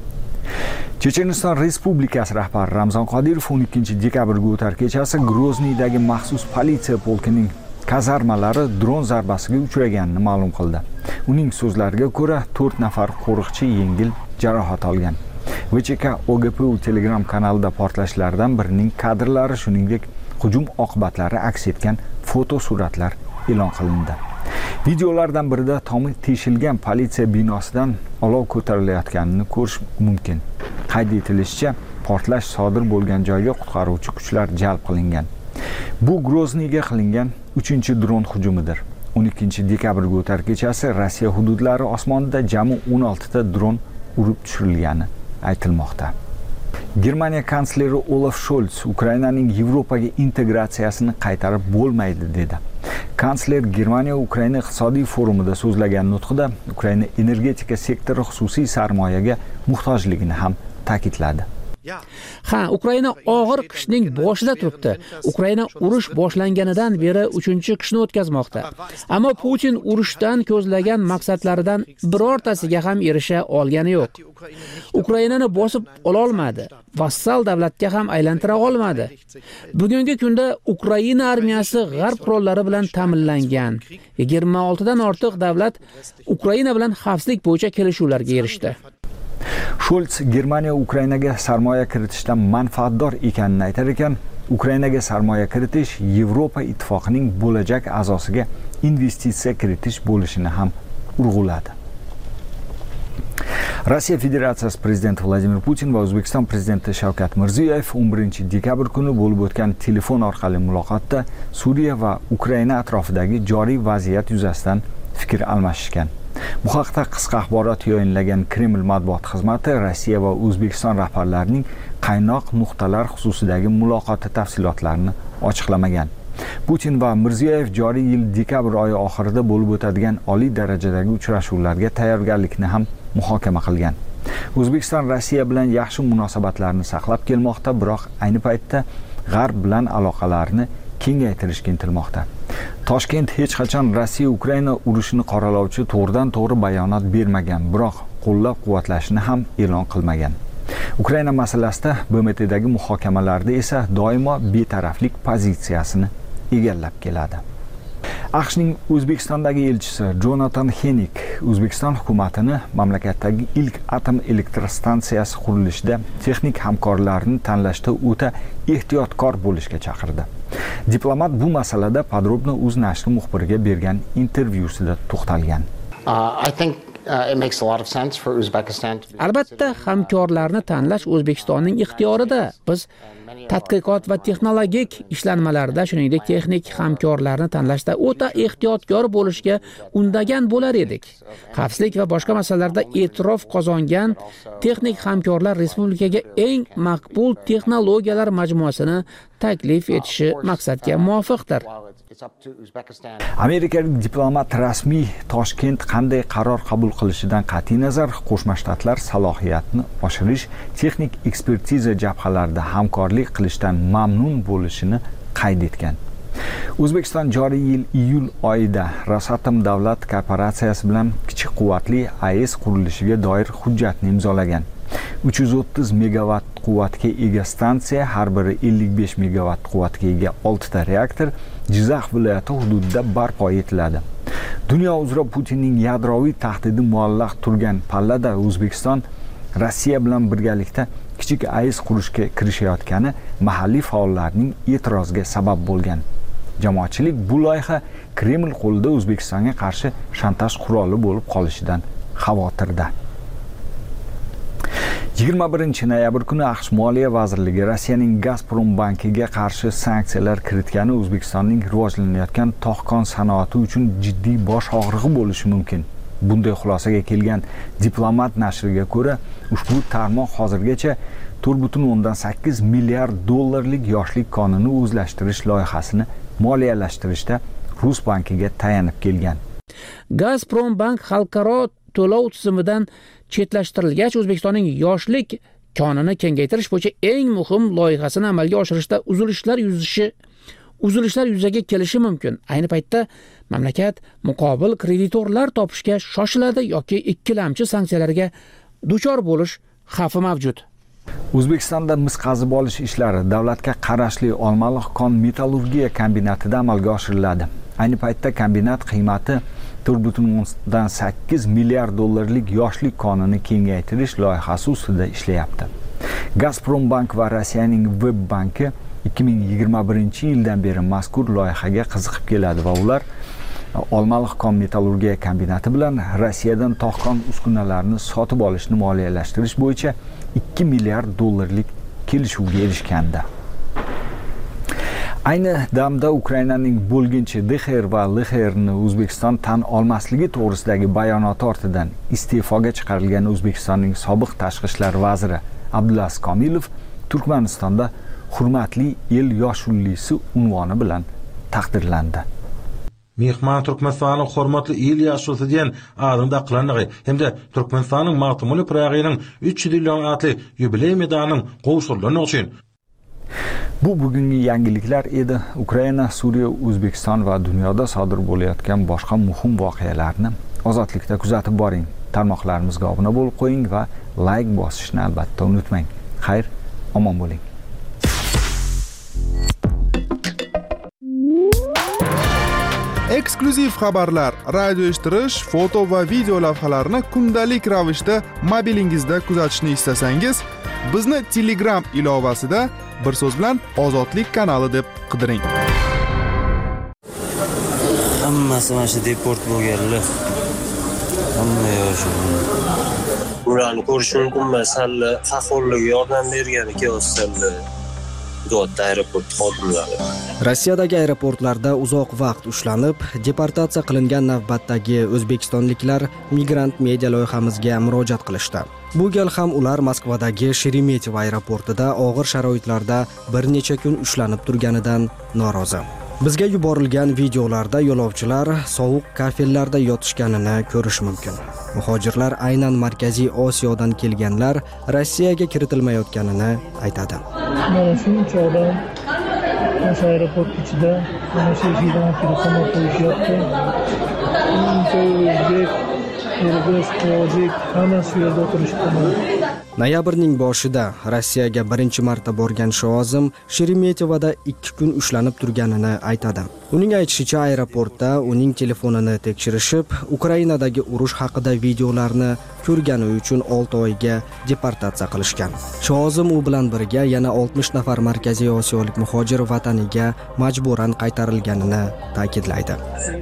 Speaker 4: Checheniston Respublikasi rahbari Ramzan Qodirov o'n ikkinchi dekabrga o'tar kechasi Grozniydagi maxsus politsiya polkining kazarmalari dron zarbasiga uchraganini ma'lum qildi. Uning so'zlariga ko'ra, to'rt nafar qo'riqchi yengil jarohat olgan. V C K O G P U Telegram kanalida portlashlardan birining kadrlari, shuningdek hujum oqibatlari aks etgan fotosuratlar e'lon qilindi. Videolardan birida tomi teshilgan politsiya binosidan olov ko'tarilayotganini ko'rish mumkin. Qayd etilishicha, portlash sodir bo'lgan joyga qutqaruvchi kuchlar jalb qilingan. Bu Grozniyga qilingan uchinchi dron hujumidir. o'n ikkinchi dekabrga o'tar kechasi Rossiya hududlari osmonida jami o'n olti ta dron urib tushirilgani aytilmoqda. Germaniya kansleri Olaf Scholz Ukrainaning Yevropaga integratsiyasini qaytarib bo'lmaydi dedi. Kansler Germaniya Ukraina iqtisodiy forumida so'zlagan nutqida Ukraina energetika sektori xususiy sarmoyaga muhtojligini ham ta'kidladi.
Speaker 5: Ha, Ukraina og'ir qishning boshida turibdi. Ukraina urush boshlanganidan beri uchinchi qishni o'tkazmoqda. Ammo Putin urushdan ko'zlagan maqsadlaridan birortasiga ham erisha olgani yo'q. Ukrainani bosib ola olmadi, vassal davlatga ham aylantira olmadi. Bugungi kunda Ukraina armiyasi g'arb qurollari bilan ta'minlangan. yigirma olti dan ortiq davlat Ukraina bilan xavfsizlik bo'yicha kelishuvlarga erishdi.
Speaker 4: Scholz Germaniya Ukrainaga sarmoya kiritishdan manfaatdor ekanini aytar ekan, Ukrainaga sarmoya kiritish Yevropa ittifoqining bo'lajak a'zosiga investitsiya kiritish bo'lishini ham urg'uladi. Rossiya Federatsiyasi prezidenti Vladimir Putin va O'zbekiston prezidenti Shavkat Mirziyoyev o'n birinchi dekabr kuni bo'lib o'tgan telefon orqali muloqotda Suriya va Ukraina atrofidagi joriy vaziyat yuzasidan fikr almashishgan. Bu haqda qisqa axborot yo'inlagan Kreml matbuot xizmati Rossiya va O'zbekiston rahbarlarining qaynoq nuqtalar xususidagi muloqoti tafsilotlarini ochiqlamagan. Putin va Mirziyoyev joriy yil dekabr oyi oxirida bo'lib o'tadigan oliy darajadagi uchrashuvlarga tayyorgarlikni ham muhokama qilgan. O'zbekiston Rossiya bilan yaxshi munosabatlarni saqlab kelmoqda, biroq ayni paytda G'arb bilan aloqalarni kengaytirishga intilmoqda. Toshkent hech qachon Rossiya Ukraina urushini qoralovchi to'g'ridan-to'g'ri bayonot bermagan, biroq qo'llab-quvvatlashini ham e'lon qilmagan. Ukraina masalasida B M T'dagi muhokamalarda esa doimo betaraflik pozitsiyasini egallab keladi. AQShning O'zbekistondagi elchisi Jonathan Hennick O'zbekiston hukumatini mamlakatdagi ilk atom elektrostansiyasi qurilishida texnik hamkorlarni tanlashda o'ta ehtiyotkor bo'lishga chaqirdi. Diplomat bu masalada Podrobno o'z nashri muxbiriga bergan intervyusida to'xtalgan.
Speaker 7: Uh, I think uh, it makes a lot of sense for Uzbekistan to be...
Speaker 5: Albatta, hamkorlarni tanlash O'zbekistonning ixtiyorida. Biz tadqiqot va texnologik ishlanmalarda, shuningdek texnik hamkorlarni tanlashda o'ta ehtiyotkor bo'lishga undagan bo'lar edik. Xavfsizlik va boshqa masalalarda e'tirof qozongan texnik hamkorlar respublikaga eng maqbul texnologiyalar majmuasini taklif etishi maqsadga muvofiqdir.
Speaker 4: Amerikalik diplomat rasmiy Toshkent qanday qaror qabul qilishidan qat'iy nazar Qo'shma Shtatlar salohiyatni oshirish, texnik ekspertiza jabhalarida hamkorlik qilishdan mamnun bo'lishini qayd etgan. O'zbekiston joriy yil iyul oyida Rosatom davlat korporatsiyasi bilan kichik quvvatli A E S qurilishiga doir hujjatni imzolagan. uch yuz o'ttiz megawatt quvvatga ega stansiya, har biri ellik besh megawatt quvvatga ega olti ta reaktor Jizzax viloyati hududida barpo etiladi. Dunyo uzra Putinning yadroviy tahdidi muallaq turgan pallada O'zbekiston Rossiya bilan birgalikda kichik AES qurishga kirishayotgani mahalliy faollarning e'tiroziga sabab bo'lgan. Jamoatchilik bu loyiha Kreml qo'lida O'zbekistonga qarshi shantaj quroli bo'lib qolishidan xavotirda. yigirma birinchi noyabr kuni AQSh Moliya vazirligi Rossiyaning Gazprom bankiga qarshi sanksiyalar kiritgani O'zbekistonning rivojlanayotgan tog' sanoati uchun jiddiy bosh og'rig'i bo'lishi mumkin. Bunday xulosaga kelgan Diplomat nashriga ko'ra, ushbu tarmoq hozirgacha to'rt butun o'ndan sakkiz milliard dollarlik yoshlik qonuni o'zlashtirish loyihasini moliyalashtirishda Rus bankiga tayanib kelgan.
Speaker 5: Gazprom bank xalqaro to'lov tizimidan chetlashtirilgach, O'zbekistonning yoshlik konini kengaytirish bo'yicha eng muhim loyihasini amalga oshirishda uzilishlar yuzishi uzilishlar yuzaga kelishi mumkin. Ayni paytda mamlakat muqobil kreditorlar topishga shoshiladi yoki ikkilamchi sanksiyalarga duchor bo'lish xavfi mavjud.
Speaker 4: O'zbekistonda mis qazib olish ishlari davlatga qarashli Olmaliq kon metallurgiya kombinatida amalga oshiriladi. Ayni paytda kombinat qiymati to'rt butun o'ndan sakkiz milliard dollarlik yoshlik konini kengaytirish loyihasi ustida ishlayapti. Gazprom bank va Rossiyaning Web banki ikki ming yigirma birinchi yildan beri mazkur loyihaga qiziqib keladi va ular Olmaliq kon metallurgiya kombinati bilan Rossiyadan tog' uskunalarini sotib olishni moliyalashtirish bo'yicha ikki milliard dollarlik kelishuvga erishgandi. Ayni damda Ukrainaning bo'lginchi D X R va L X R ni O'zbekiston tan olmasligi to'g'risidagi bayonoti ortidan iste'foga chiqarilgan O'zbekistonning sobiq tashqi ishlar vaziri Abdulaziz Komilov Turkmanistonda hurmatli el yoshullisi unvoni bilan taqdirlandi.
Speaker 8: Mehmon Turkmanistonning hurmatli el yoshullisi degan adında qilinadi hamda Turkmanistonning maqtumuli Prag'ining uch yuz yillik atli yubiley medalining qo'shilgani uchun.
Speaker 4: Bu bugungi yangiliklar edi. Ukraina, Suriya, O'zbekiston va dunyoda sodir bo'layotgan boshqa muhim voqealarni ozodlikda kuzatib boring. Tarmoqlarimizga obuna bo'lib qo'ying va like bosishni albatta unutmang. Xayr, omon bo'ling.
Speaker 9: Eksklyuziv xabarlar, radio eshittirish, foto va video lavhalarni kundalik ravishda mobilingizda kuzatishni istasangiz, bizni Telegram ilovasida bir so'z bilan Ozodlik kanali deb qidiring.
Speaker 10: Hammasi mana shu deport bo'lganlar. Hamma yoshi. Ularni ko'rish mumkin emas, hali faxorlarga yordam bergani kelsa aeroport xodimlari.
Speaker 11: Rossiyadagi aeroportlarda uzoq vaqt ushlanib, deportatsiya qilingan navbatdagi o'zbekistonliklar migrant media loyihamizga murojaat qilishdi. Bu gal ham ular Moskvadagi Sheremetyevo aeroportida og'ir sharoitlarda bir necha kun ushlanib turganidan norozi. Bizga yuborilgan videolarda yo'lovchilar sovuq kafellarda yotishganini ko'rish mumkin. Muhojirlar aynan Markaziy Osiyodan kelganlar Rossiyaga kiritilmayotganini aytadi.
Speaker 12: Mana shuncha odam o'sha aeroport ichida mana shu eshikdan kirib qamab qo'yishyapti. Shuncha o'zbek, qirg'iz, tojik hammasi yerda o'tirishdi.
Speaker 11: Noyabrning boshida Rossiyaga birinchi marta borgan Shoazim Sheremetyevoda ikki kun ushlanib turganini aytadi. Uning aytishicha, aeroportda uning telefonini tekshirishib, Ukrainadagi urush haqida videolarni ko'rgani uchun olti oyga deportatsiya qilishgan. Shoazim u bilan birga yana oltmish nafar Markaziy Osiyolik muhojir vataniga majburan qaytarilganini ta'kidlaydi.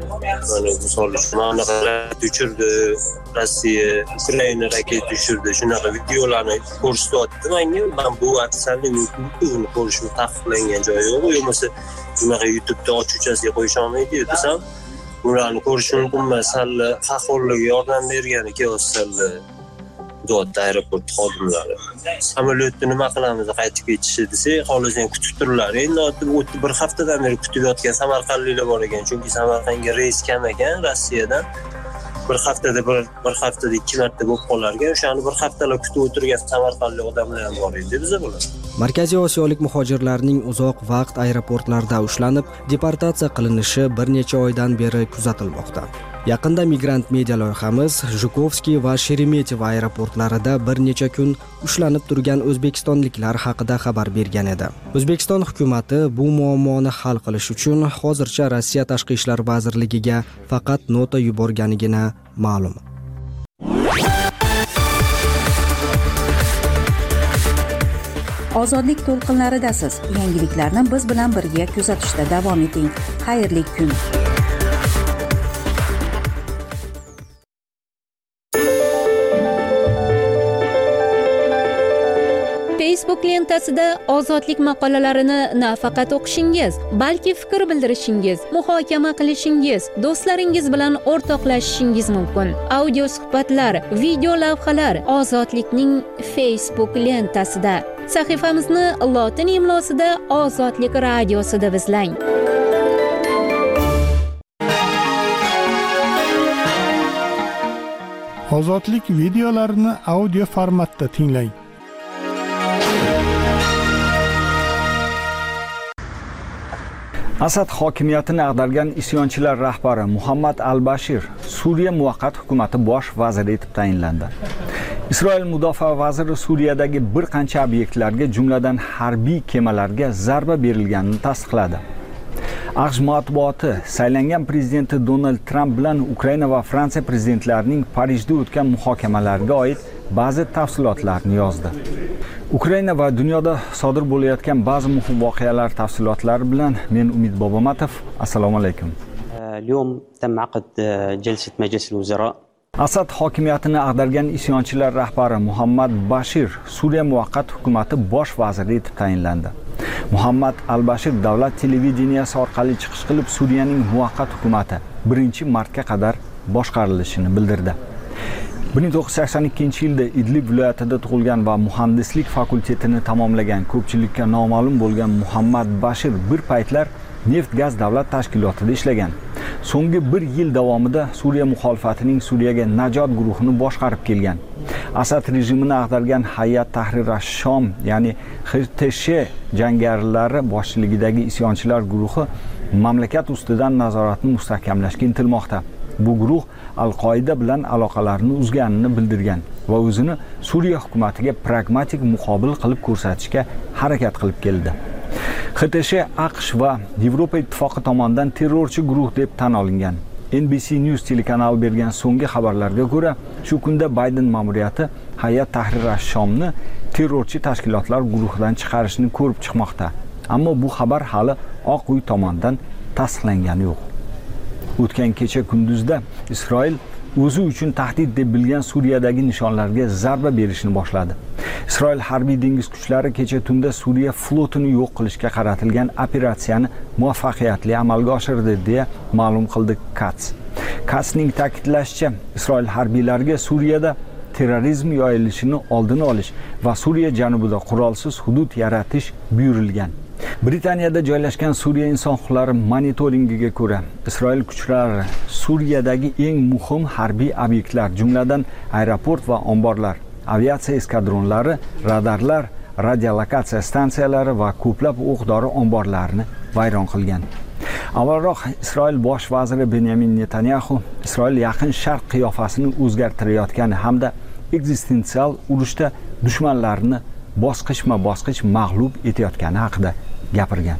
Speaker 10: Rossiya Ukraina raket tushirdi. Shunaqa videolarni ko'rsatdi menga. Men bu aksarning YouTube'ni ko'rishni taqiqlangan joyi yo'q. Bo'lmasa bunaqa YouTube'da ochuvchasiga qo'yish olmaydi desam, ularni ko'rish mumkin emas. Hali faxorlarga yordam bergani kelsa dod aeroport xodimlari. Samolyotni nima qilamiz qaytib ketishdi desa, xohlasan kutib turlar. Endi o'tib bir haftadan beri kutib yotgan samarqandliklar bor ekan. Chunki Samarqandga reys kam ekan Rossiyadan. Bir haftada bir bir haftada ikki marta bo'lib qolar ekan. O'shani bir haftalab kutib o'tirgan samarqandlik odamlar ham bor edi bizda bular.
Speaker 11: Markaziy Osiyolik muhojirlarning uzoq vaqt aeroportlarda ushlanib, deportatsiya qilinishi bir necha oydan beri kuzatilmoqda. Yaqinda migrant media loyihamiz Zhukovskiy va Sheremetyevo aeroportlarida bir necha kun ushlanib turgan o'zbekistonliklar haqida xabar bergan edi. O'zbekiston hukumatı bu muammoni hal qilish uchun hozircha Rossiya Tashqi ishlar vazirligiga faqat nota yuborganligini ma'lum.
Speaker 1: Ozodlik to'lqinlaridasiz. Yangiliklarni biz bilan birga kuzatishda davom eting. Xayrli kun.
Speaker 13: Facebook lentasida ozodlik maqolalarini nafaqat o'qishingiz, balki fikr bildirishingiz, muhokama qilishingiz, do'stlaringiz bilan o'rtoqlashishingiz mumkin. Audio suhbatlar, video lavhalar Ozodlikning Facebook lentasida. Sahifamizni lotin imlosida Ozodlik radiosi deb izlang.
Speaker 3: Ozodlik videolarini audio formatda tinglang.
Speaker 4: Asad hokimiyatini ag'dargan isyonchilar rahbari Muhammad al-Bashir Suriya muvaqqat hukumati bosh vaziri etib tayinlandi. Isroil mudofaa vaziri Suriyadagi bir qancha obyektlarga, jumladan harbiy kemalarga zarba berilganini tasdiqladi. AQSh matbuoti saylangan prezidenti Donald Tramp bilan Ukraina va Fransiya prezidentlarining Parijda o'tgan muhokamalarga oid ba'zi tafsilotlarni yozdi. Ukraina va dunyoda sodir bo'layotgan ba'zi muhim voqealar tafsilotlari bilan men Umid Bobomatov. Assalomu alaykum.
Speaker 14: اليوم تم عقد جلسة مجلس الوزراء.
Speaker 4: Asad hokimiyatini ag'dargan isyonchilar rahbari Muhammad Bashir Suriya muvaqqat hukumati bosh vaziri etib tayinlandi. Muhammad al-Bashir davlat televideniyasi orqali chiqish qilib Suriyaning muvaqqat hukumati birinchi martga qadar boshqarilishini bildirdi. bir ming to'qqiz yuz sakson ikkinchi yilda Idlib viloyatida tug'ilgan va muhandislik fakultetini tamomlagan, ko'pchilikka noma'lum bo'lgan Muhammad Bashir bir paytlar neft-gaz davlat tashkilotida ishlagan. So'nggi bir yil davomida Suriya muxolifatining Suriyaga najot guruhini boshqarib kelgan. Asad rejimini ag'dargan Hayat Tahrir ash-Shom, ya'ni H T Sh jangarilari boshchiligidagi isyonchilar guruhi mamlakat ustidan nazoratni mustahkamlashga intilmoqda. Bu guruh Al-Qoida bilan aloqalarini uzganini bildirgan va o'zini Suriya hukumatiga pragmatik muqobil qilib ko'rsatishga harakat qilib keldi. H T Sh AQSh va Yevropa ittifoqi tomonidan terrorchi guruh deb tan olingan. N B C News telekanali bergan so'nggi xabarlarga ko'ra, shu kunda Bayden ma'muriyati Hayat Tahrir ash-Shomni terrorchi tashkilotlar guruhidan chiqarishni ko'rib chiqmoqda. Ammo bu xabar hali Oq uy tomonidan tasdiqlangani yo'q. O'tgan kecha kunduzda Isroil o'zi uchun tahdid deb bilgan Suriyadagi nishonlarga zarba berishni boshladi. Isroil harbiy dengiz kuchlari kecha tunda Suriya flotini yo'q qilishga qaratilgan operatsiyani muvaffaqiyatli amalga oshirdi deya ma'lum qildi Katz. Katzning ta'kidlashicha, Isroil harbiylariga Suriyada terrorizm yoyilishini oldini olish va Suriya janubida qurolsiz hudud yaratish buyurilgan. Britaniyada joylashgan Suriya inson huquqlari monitoringiga ko'ra, Isroil kuchlari Suriyadagi eng muhim harbiy obyektlar, jumladan aeroport va omborlar, aviatsiya eskadronlari, radarlar, radiolokatsiya stansiyalari va ko'plab o'q-dori omborlarini vayron qilgan. Avvalroq Isroil bosh vaziri Benyamin Netanyahu Isroil yaqin sharq qiyofasini o'zgartirayotgani hamda ekzistensial urushda dushmanlarini bosqichma-bosqich mag'lub etayotgani haqida gapirgan.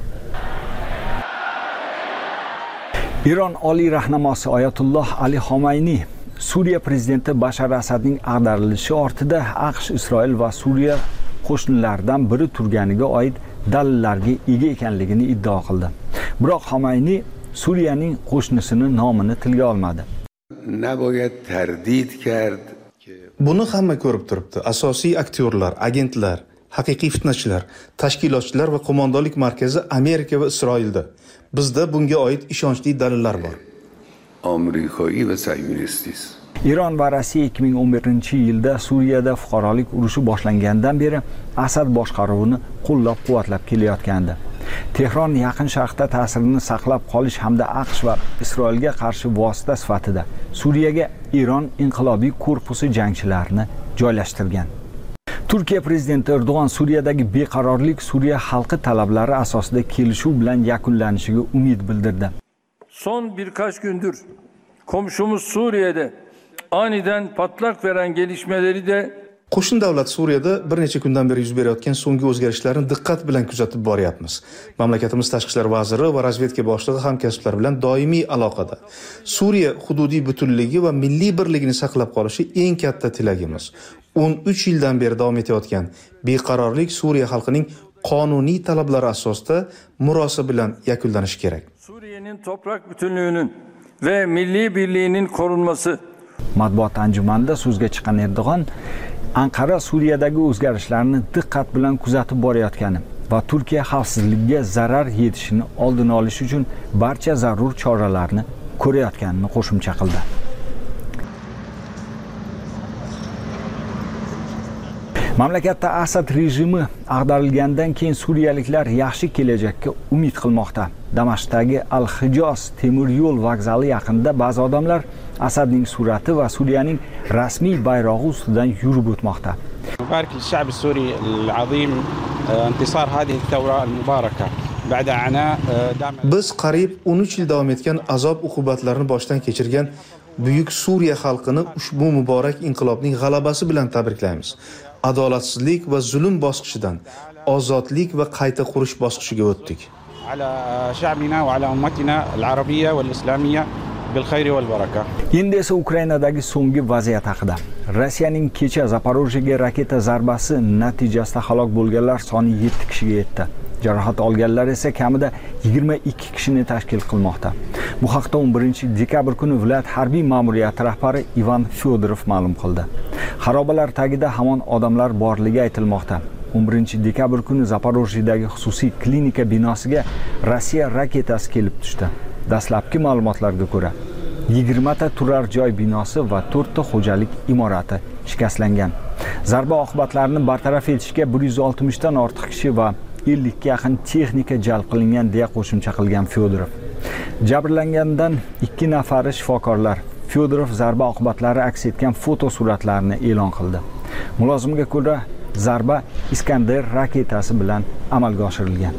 Speaker 4: Iron oliy rahnamosi Oyatulloh Ali Xomayniy Suriya prezidenti Bashar Asadning ag'darilishi ortida AQSh, Isroil va Suriya qo'shnilaridan biri turganiga oid dalillarga ega ekanligini iddao qildi. Biroq Xomayniy Suriyaning qo'shnisining nomini tilga olmadi.
Speaker 15: Naboyat tardid kard.
Speaker 16: Buni hamma ko'rib turibdi. Asosiy aktyorlar, agentlar, haqiqiy fitnachilar, tashkilotchilar va qo'mondonlik markazi Amerika va Isroilda. Bizda bunga oid ishonchli dalillar bor.
Speaker 15: Amerikaiy va sayyonistis.
Speaker 4: Iron va Rossiya ikki ming o'n birinchi yilda Suriyada fuqarolik urushi boshlangandan beri Asad boshqaruvini qo'llab-quvvatlab kelayotgandi. Tehron yaqin sharqda ta'sirini saqlab qolish hamda AQSh va Isroilga qarshi vosita sifatida Suriyaga Iron inqilobiy korpusi jangchilarini joylashtirgan. Turkiya prezidenti Erdo'g'on Suriyadagi beqarorlik Suriya xalqi talablari asosida kelishuv bilan yakunlanishiga umid bildirdi.
Speaker 17: Son birkaç gündür komşumuz Suriye'de aniden patlak veren gelişmeleri de
Speaker 16: Qo'shni davlat Suriyada bir necha kundan beri yuz berayotgan so'nggi o'zgarishlarni diqqat bilan kuzatib boryapmiz. Mamlakatimiz tashqi ishlar vaziri va razvedka boshlig'i hamkasblar bilan doimiy aloqada. Suriya hududiy butunligi va milliy birligini saqlab qolishi eng katta tilagimiz. o'n uch yildan beri davom etayotgan beqarorlik Suriya xalqining qonuniy talablari asosida murosa bilan yakunlanishi kerak.
Speaker 17: Suriye'nin toprak bütünlüğünün ve milli birliğinin korunması.
Speaker 4: Matbuot anjumanida so'zga chiqqan Erdo'g'on Anqara Suriyadagi o'zgarishlarni diqqat bilan kuzatib borayotgani va Turkiya xavfsizligiga zarar yetishini oldini olish uchun barcha zarur choralarni ko'rayotganini qo'shimcha qildi. Mamlakatda Asad rejimi ag'darilgandan keyin suriyaliklar yaxshi kelajakka umid qilmoqda. Damashqdagi Al-Hijoz temir yo'l vokzali yaqinida ba'zi odamlar Asadning surati va Suriyaning rasmiy bayrog'i ustidan yurib o'tmoqda.
Speaker 18: نبارك للشعب السوري العظيم انتصار هذه الثورة المباركة بعد عناء دام.
Speaker 16: Biz qariyb o'n uch yil davom etgan azob uqubatlarni boshdan kechirgan buyuk Suriya xalqini ushbu muborak inqilobning g'alabasi bilan tabriklaymiz. Adolatsizlik va zulm bosqichidan ozodlik va qayta qurish bosqichiga o'tdik.
Speaker 18: على شعبنا وعلى أمتنا العربية والإسلامية بالخير والبركة.
Speaker 4: Endi esa Ukrainadagi so'nggi vaziyat haqida. Rossiyaning kecha Zaporojyega raketa zarbasi natijasida halok bo'lganlar soni yetti kishiga yetdi. Jarohat olganlar esa kamida yigirma ikki kishini tashkil qilmoqda. Bu haqda o'n birinchi dekabr kuni viloyat harbiy ma'muriyati rahbari Ivan Fyodorov ma'lum qildi. Xarobalar tagida hamon odamlar borligi aytilmoqda. o'n birinchi dekabr kuni Zaporojyedagi xususiy klinika binosiga Rossiya raketasi kelib tushdi. Dastlabki ma'lumotlarga ko'ra, yigirma ta turar joy binosi va to'rt ta xo'jalik imorati shikastlangan. Zarba oqibatlarini bartaraf etishga bir yuz oltmish dan ortiq kishi va ellik ga yaqin texnika jalb qilingan deya qo'shimcha qilgan Fyodorov. Jabrlangandan ikki nafari shifokorlar. Fyodorov zarba oqibatlari aks etgan fotosuratlarni e'lon qildi. Mulozimga ko'ra, zarba Iskander raketasi bilan amalga oshirilgan.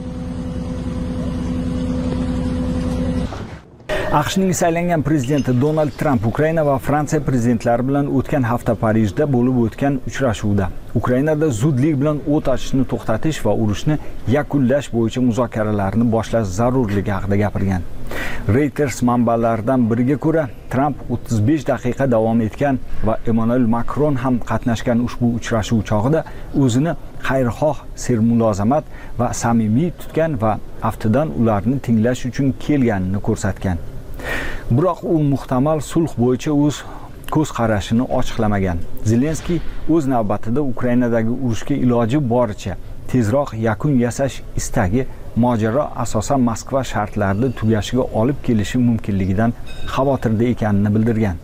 Speaker 4: AQShning saylangan prezidenti Donald Trump Ukraina va Fransiya prezidentlari bilan o'tgan hafta Parijda bo'lib o'tgan uchrashuvda Ukrainada zudlik bilan o't ochishni to'xtatish va urushni yakunlash bo'yicha muzokaralarni boshlash zarurligi haqida gapirgan. Reuters manbalaridan biriga ko'ra, Trump o'ttiz besh daqiqa davom etgan va Emmanuel Macron ham qatnashgan ushbu uchrashuv chog'ida o'zini xayrixoh, sermulozamat va samimiy tutgan va aftidan ularni tinglash uchun kelganini ko'rsatgan. Biroq u muhtamal sulh bo'yicha o'z ko'z qarashini ochiqlamagan. Zelenskiy o'z navbatida Ukrainadagi urushga iloji boricha tezroq yakun yasash istagi mojaro asosan Moskva shartlarida tugashiga olib kelishi mumkinligidan xavotirda ekanini bildirgan.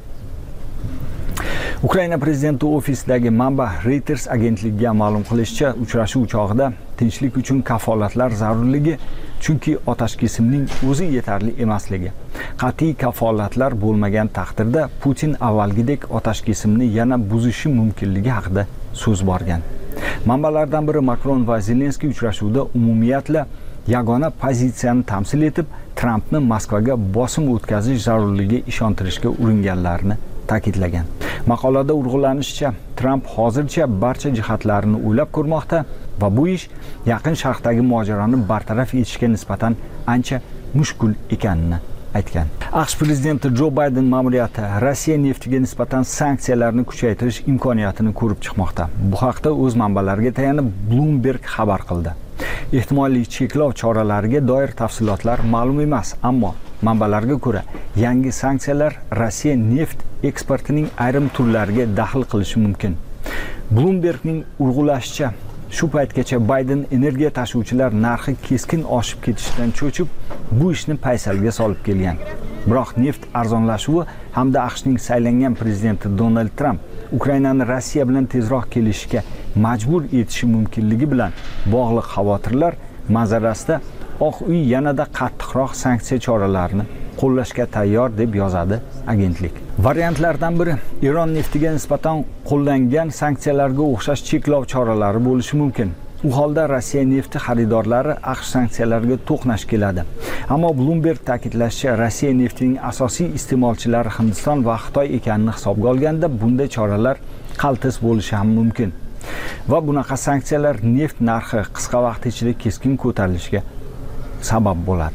Speaker 4: Ukraina prezidenti ofisidagi manba Reuters agentligiga ma'lum qilishicha, uchrashuv chog'ida tinchlik uchun kafolatlar zarurligi, chunki otash kesimning o'zi yetarli emasligi. Qat'iy kafolatlar bo'lmagan taqdirda Putin avvalgidek otash kesimni yana buzishi mumkinligi haqida so'z borgan. Manbalardan biri Macron va Zelenskiy uchrashuvda umumiyatla yagona pozitsiyani tamsil etib, Trampni Moskvaga bosim o'tkazish zarurligiga ishontirishga uringanlarini ta'kidlagan. Maqolada urg'ulanishicha, Trump hozircha barcha jihatlarini o'ylab ko'rmoqda va bu ish Yaqin Sharqdagi mojaroni bartaraf etishga nisbatan ancha mushkul ekanini aytgan. AQSh prezidenti Jo Bayden ma'muriyati Rossiya neftiga nisbatan sanksiyalarni kuchaytirish imkoniyatini ko'rib chiqmoqda. Bu haqda o'z manbalariga tayanib Bloomberg xabar qildi. Ehtimoliy cheklov choralariga doir tafsilotlar ma'lum emas, ammo manbalarga ko'ra, yangi sanksiyalar Rossiya neft eksportining ayrim turlariga daxl qilishi mumkin. Bloombergning urg'ulashicha, shu paytgacha Bayden energiya tashuvchilar narxi keskin oshib ketishidan cho'chib, bu ishni paysalga solib kelgan. Biroq neft arzonlashuvi hamda AQShning saylangan prezidenti Donald Trump Ukrainani Rossiya bilan tezroq kelishishga majbur etishi mumkinligi bilan bog'liq xavotirlar manzarasida Oq uy yanada qattiqroq sanksiya choralarini qo'llashga tayyor deb yozadi agentlik. Variantlardan biri Eron neftiga nisbatan qo'llangan sanksiyalarga o'xshash cheklov choralari bo'lishi mumkin. U holda Rossiya nefti xaridorlari AQSh sanksiyalarga to'qnash keladi. Ammo Bloomberg ta'kidlashicha, Rossiya neftining asosiy iste'molchilari Hindiston va Xitoy ekanini hisobga olganda bunday choralar qaltis bo'lishi ham mumkin. Va bunaqa sanksiyalar neft narxi qisqa vaqt ichida keskin ko'tarilishiga sabab bo'ladi.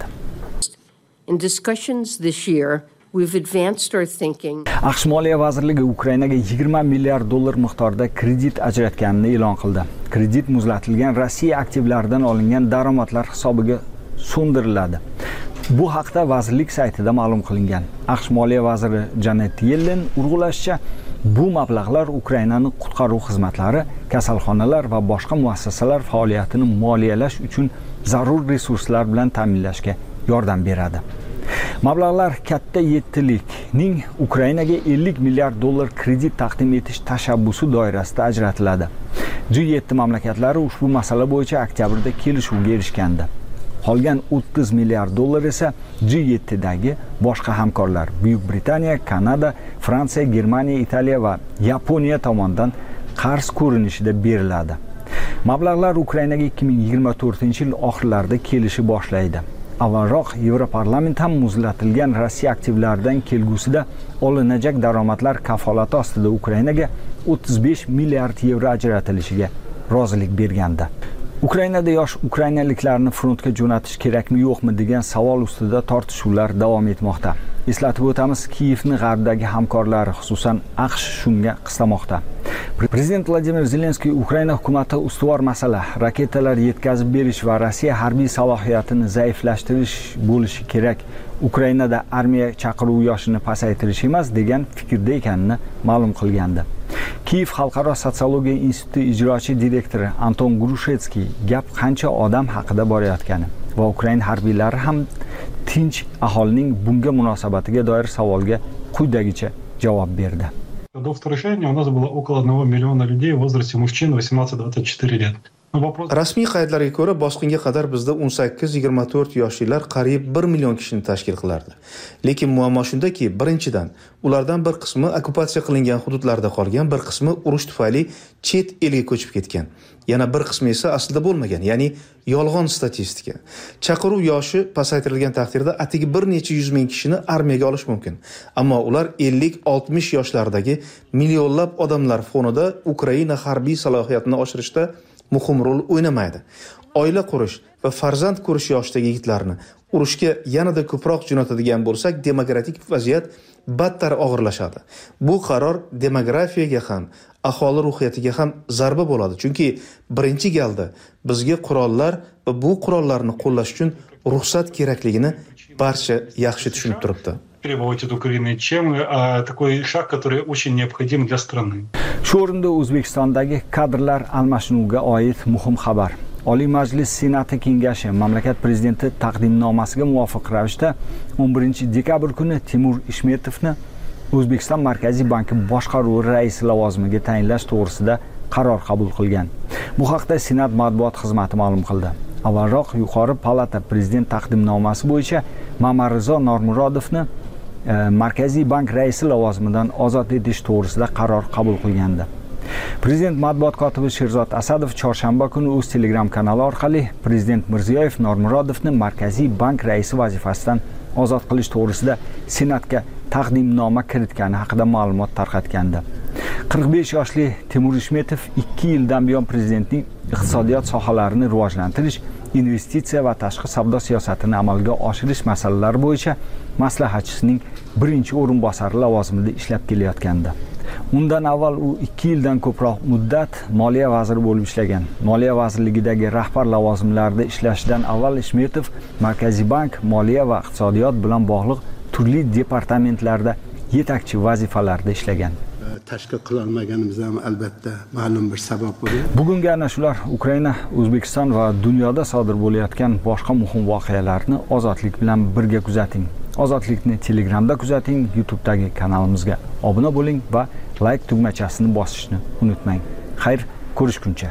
Speaker 19: In discussions this year, we've advanced our thinking.
Speaker 4: AQSh Moliya vazirligi Ukrainaga yigirma milliard dollar miqdorida kredit ajratganini e'lon qildi. Kredit muzlatilgan Rossiya aktivlaridan olingan daromadlar hisobiga so'ndiriladi. Bu haqda vazirlik saytida ma'lum qilingan. AQSh Moliya vaziri Janet Yellen urg'ulashicha, bu mablag'lar Ukrainani qutqaruv xizmatlari, kasalxonalar va boshqa muassasalar faoliyatini moliyalash uchun zarur resurslar bilan ta'minlashga yordam beradi. Mablag'lar katta yettilikning Ukrainaga ellik milliard dollar kredit taqdim etish tashabbusi doirasida ajratiladi. G yetti mamlakatlari ushbu masala bo'yicha oktyabrda kelishuvga erishgandi. Qolgan o'ttiz milliard dollar esa G yettidagi boshqa hamkorlar Buyuk Britaniya, Kanada, Fransiya, Germaniya, Italiya va Yaponiya tomonidan qarz ko'rinishida beriladi. Mablag'lar Ukrainaga ikki ming yigirma to'rtinchi yil oxirlarida kelishi boshlaydi. Avvalroq Yevroparlament ham muzlatilgan Rossiya aktivlaridan kelgusida olinajak daromadlar kafolati ostida Ukrainaga o'ttiz besh milliard yevro ajratilishiga rozilik bergandi. Ukrainada yosh ukrainaliklarni frontga jo'natish kerakmi yo'qmi degan savol ustida tortishuvlar davom etmoqda. Eslatib o'tamiz, Kiyevning g'arbdagi hamkorlari, xususan AQSh shunga qistamoqda. Prezident Vladimir Zelenskiy Ukraina hukumati ustuvor masala raketalar yetkazib berish va Rossiya harbiy salohiyatini zaiflashtirish bo'lishi kerak. Ukrainada armiya chaqiruv yoshini pasaytirish emas degan fikrda ekanini ma'lum qilgandi. Kiyev Xalqaro sotsiologiya instituti ijrochi direktori Anton Grushetskiy gap qancha odam haqida borayotgani va Ukraina harbiylari ham tinch aholining bunga munosabatiga doir savolga quyidagicha javob berdi.
Speaker 20: До вторжения у нас было около одного миллиона людей в возрасте мужчин восемнадцать двадцать четыре лет.
Speaker 16: Rasmiy qaydlarga ko'ra, bosqinga qadar bizda o'n sakkiz yigirma to'rt yoshlilar qariyb bir million kishini tashkil qilardi. Lekin muammo shundaki, birinchidan, ulardan bir qismi okkupatsiya qilingan hududlarda qolgan, bir qismi urush tufayli chet elga ko'chib ketgan. Yana bir qismi esa aslida bo'lmagan, ya'ni yolg'on statistika. Chaqiruv yoshi pasaytirilgan taqdirda atigi bir necha yuz ming kishini armiyaga olish mumkin. Ammo ular ellik oltmish yoshlardagi millionlab odamlar fonida Ukraina harbiy salohiyatini oshirishda muhim rol o'ynamaydi. Oila qurish va farzand ko'rish yoshidagi yigitlarni urushga yanada ko'proq jo'natadigan bo'lsak, demografik vaziyat battar og'irlashadi. Bu qaror demografiyaga ham, aholi ruhiyatiga ham zarba bo'ladi. Chunki birinchi galda bizga qurollar va bu qurollarni qo'llash uchun ruxsat kerakligini barcha yaxshi tushunib turibdi.
Speaker 20: Требовать от Украины, чем а, такой шаг, который очень необходим для страны.
Speaker 4: Shu o'rinda O'zbekistondagi kadrlar almashinuviga oid muhim xabar. Oliy Majlis Senati Kengashi mamlakat prezidenti taqdimnomasiga muvofiq ravishda o'n birinchi dekabr kuni Timur Ishmetovni O'zbekiston Markaziy banki boshqaruvi raisi lavozimiga tayinlash to'g'risida qaror qabul qilgan. Bu haqda Senat matbuot xizmati ma'lum qildi. Avvalroq yuqori palata prezident taqdimnomasi bo'yicha Mamarizo Normurodovni Markaziy bank raisi lavozimidan ozod etish to'g'risida qaror qabul qilgandi. Prezident matbuot kotibi Sherzod Asadov chorshanba kuni o'z Telegram kanali orqali Prezident Mirziyoyev Normurodovni Markaziy bank raisi vazifasidan ozod qilish to'g'risida Senatga taqdimnoma kiritgani haqida ma'lumot tarqatgandi. qirq besh yoshli Timur Ishmetov ikki yildan buyon prezidentning iqtisodiyot sohalarini rivojlantirish, investitsiya va tashqi savdo siyosatini amalga oshirish masalalari bo'yicha maslahatchisining birinchi o'rinbosari lavozimida ishlab kelayotgandi. Undan avval u ikki yildan ko'proq muddat Moliya vaziri bo'lib ishlagan. Moliya vazirligidagi rahbar lavozimlarida ishlashidan avval Ishmetov Markaziy bank, moliya va iqtisodiyot bilan bog'liq turli departamentlarda yetakchi vazifalarda ishlagan.
Speaker 21: Tashkil qilolmaganimiz ham albatta ma'lum bir sabab bo'lgan.
Speaker 4: Bugungi ana shular Ukraina, O'zbekiston va dunyoda sodir bo'layotgan boshqa muhim voqealarni ozodlik bilan birga kuzating. Ozodlikni Telegramda kuzating, YouTube'dagi kanalimizga obuna bo'ling va like tugmachasini bosishni unutmang. Xayr, ko'rishguncha.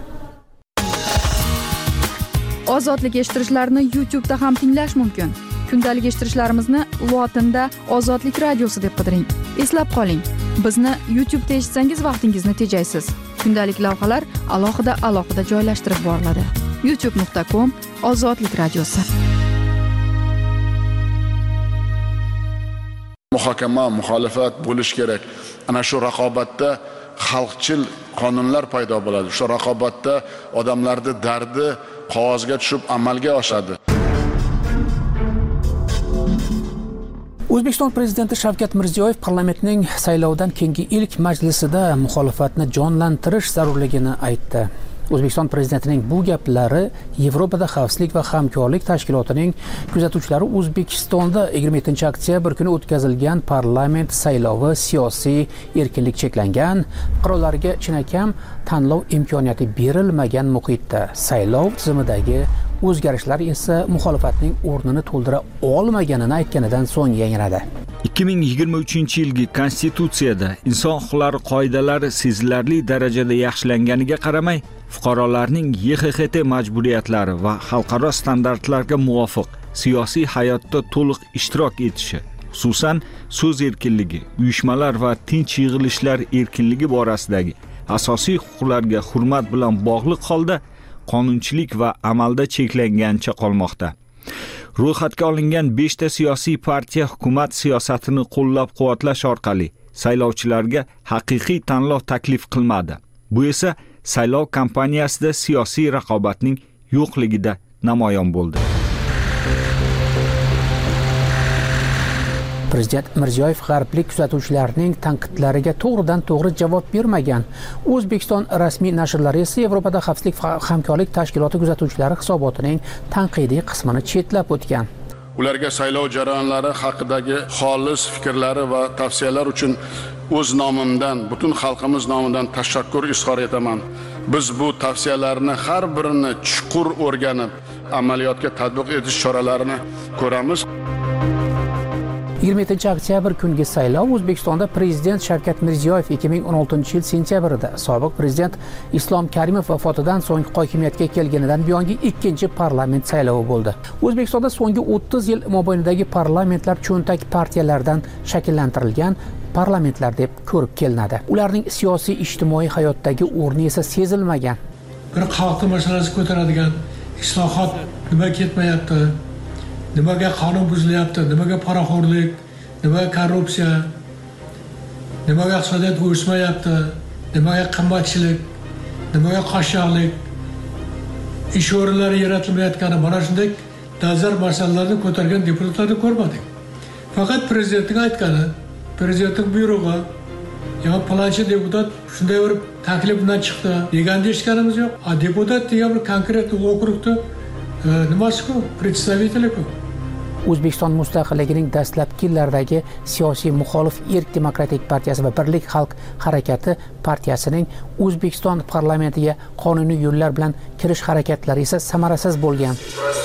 Speaker 2: Ozodlik eshittirishlarni YouTube'da ham tinglash mumkin. Kundalik eshittirishlarimizni lotinda Ozodlik radiosi deb qidiring. Eslab qoling, bizni YouTube'da eshitsangiz vaqtingizni tejaysiz. Kundalik lavhalar alohida alohida joylashtirib boriladi. youtube nuqta com Ozodlik radiosi.
Speaker 22: Muhokama, muxolifat bo'lish kerak. Ana shu raqobatda
Speaker 6: xalqchil qonunlar paydo bo'ladi. Shu raqobatda odamlarning dardi qog'ozga tushib amalga oshadi.
Speaker 5: O'zbekiston prezidenti Shavkat Mirziyoyev parlamentning saylovdan keyingi ilk majlisida muxolifatni jonlantirish zarurligini aytdi. O'zbekiston prezidentining bu gaplari Yevropada xavfsizlik va hamkorlik tashkilotining kuzatuvchilari O'zbekistonda yigirma yettinchi oktyabr kuni o'tkazilgan parlament saylovi siyosiy erkinlik cheklangan, qirollarga chinakam tanlov imkoniyati berilmagan muhitda saylov tizimidagi o'zgarishlar esa muxolifatning o'rnini to'ldira olmaganini aytganidan so'ng yangradi.
Speaker 4: ikki ming yigirma uchinchi yilgi konstitutsiyada inson huquqlari qoidalari sezilarli darajada yaxshilanganiga qaramay, fuqarolarning Y X X T majburiyatlari va xalqaro standartlarga muvofiq siyosiy hayotda to'liq ishtirok etishi, xususan so'z erkinligi, uyushmalar va tinch yig'ilishlar erkinligi borasidagi asosiy huquqlarga hurmat bilan bog'liq holda qonunchilik va amalda cheklangancha qolmoqda. Ro'yxatga olingan beshta siyosiy partiya hukumat siyosatini qo'llab-quvvatlash orqali saylovchilarga haqiqiy tanlov taklif qilmadi. Bu esa saylov kampaniyasida siyosiy raqobatning yo'qligida namoyon bo'ldi.
Speaker 5: Prezident Mirziyoyev g'arblik kuzatuvchilarning tanqidlariga to'g'ridan to'g'ri javob bermagan. O'zbekiston rasmiy nashrlari esa Yevropada xavfsizlik va hamkorlik tashkiloti kuzatuvchilari hisobotining tanqidiy qismini chetlab o'tgan.
Speaker 6: Ularga saylov jarayonlari haqidagi xolis fikrlari va tavsiyalar uchun o'z nomimdan, butun xalqimiz nomidan tashakkur izhor etaman. Biz bu tavsiyalarni har birini chuqur o'rganib, amaliyotga tatbiq etish choralarini ko'ramiz.
Speaker 5: yigirma yettinchi oktyabr kungi saylov O'zbekistonda prezident Shavkat Mirziyoyev ikki ming o'n oltinchi yil sentyabrida sobiq prezident Islom Karimov vafotidan so'ng hokimiyatga kelganidan buyongi ikkinchi parlament saylovi bo'ldi. O'zbekistonda so'nggi o'ttiz yil mobaynidagi parlamentlar cho'ntak partiyalardan shakllantirilgan parlamentlar deb ko'rib kelinadi. Ularning siyosiy ijtimoiy hayotdagi o'rni esa sezilmagan.
Speaker 12: Bir xalqning masalasi ko'taradigan islohot nima ketmayapti? Nimaga qonun buzilyapti, nimaga poraxo'rlik, nimaga korrupsiya, nimaga iqtisodiyot o'smayapti, nimaga qimmatchilik, nimaga qashshoqlik, ish o'rinlari yaratilmayotgani, mana shunday dolzarb masalalarni ko'targan deputatlarni ko'rmadik. Faqat prezidentning aytgani, prezidentning buyrug'i, yo planchi deputat shunday bir taklif bilan chiqdi deganni eshitganimiz yo'q. A deputat degan bir konkret okrugda nimasi-ku, представители-ku.
Speaker 5: O'zbekiston mustaqilligining dastlabki yillardagi siyosiy muxolif Erk demokratik partiyasi va Birlik xalq harakati partiyasining O'zbekiston parlamentiga qonuniy yo'llar bilan kirish harakatlari esa samarasiz bo'lgan.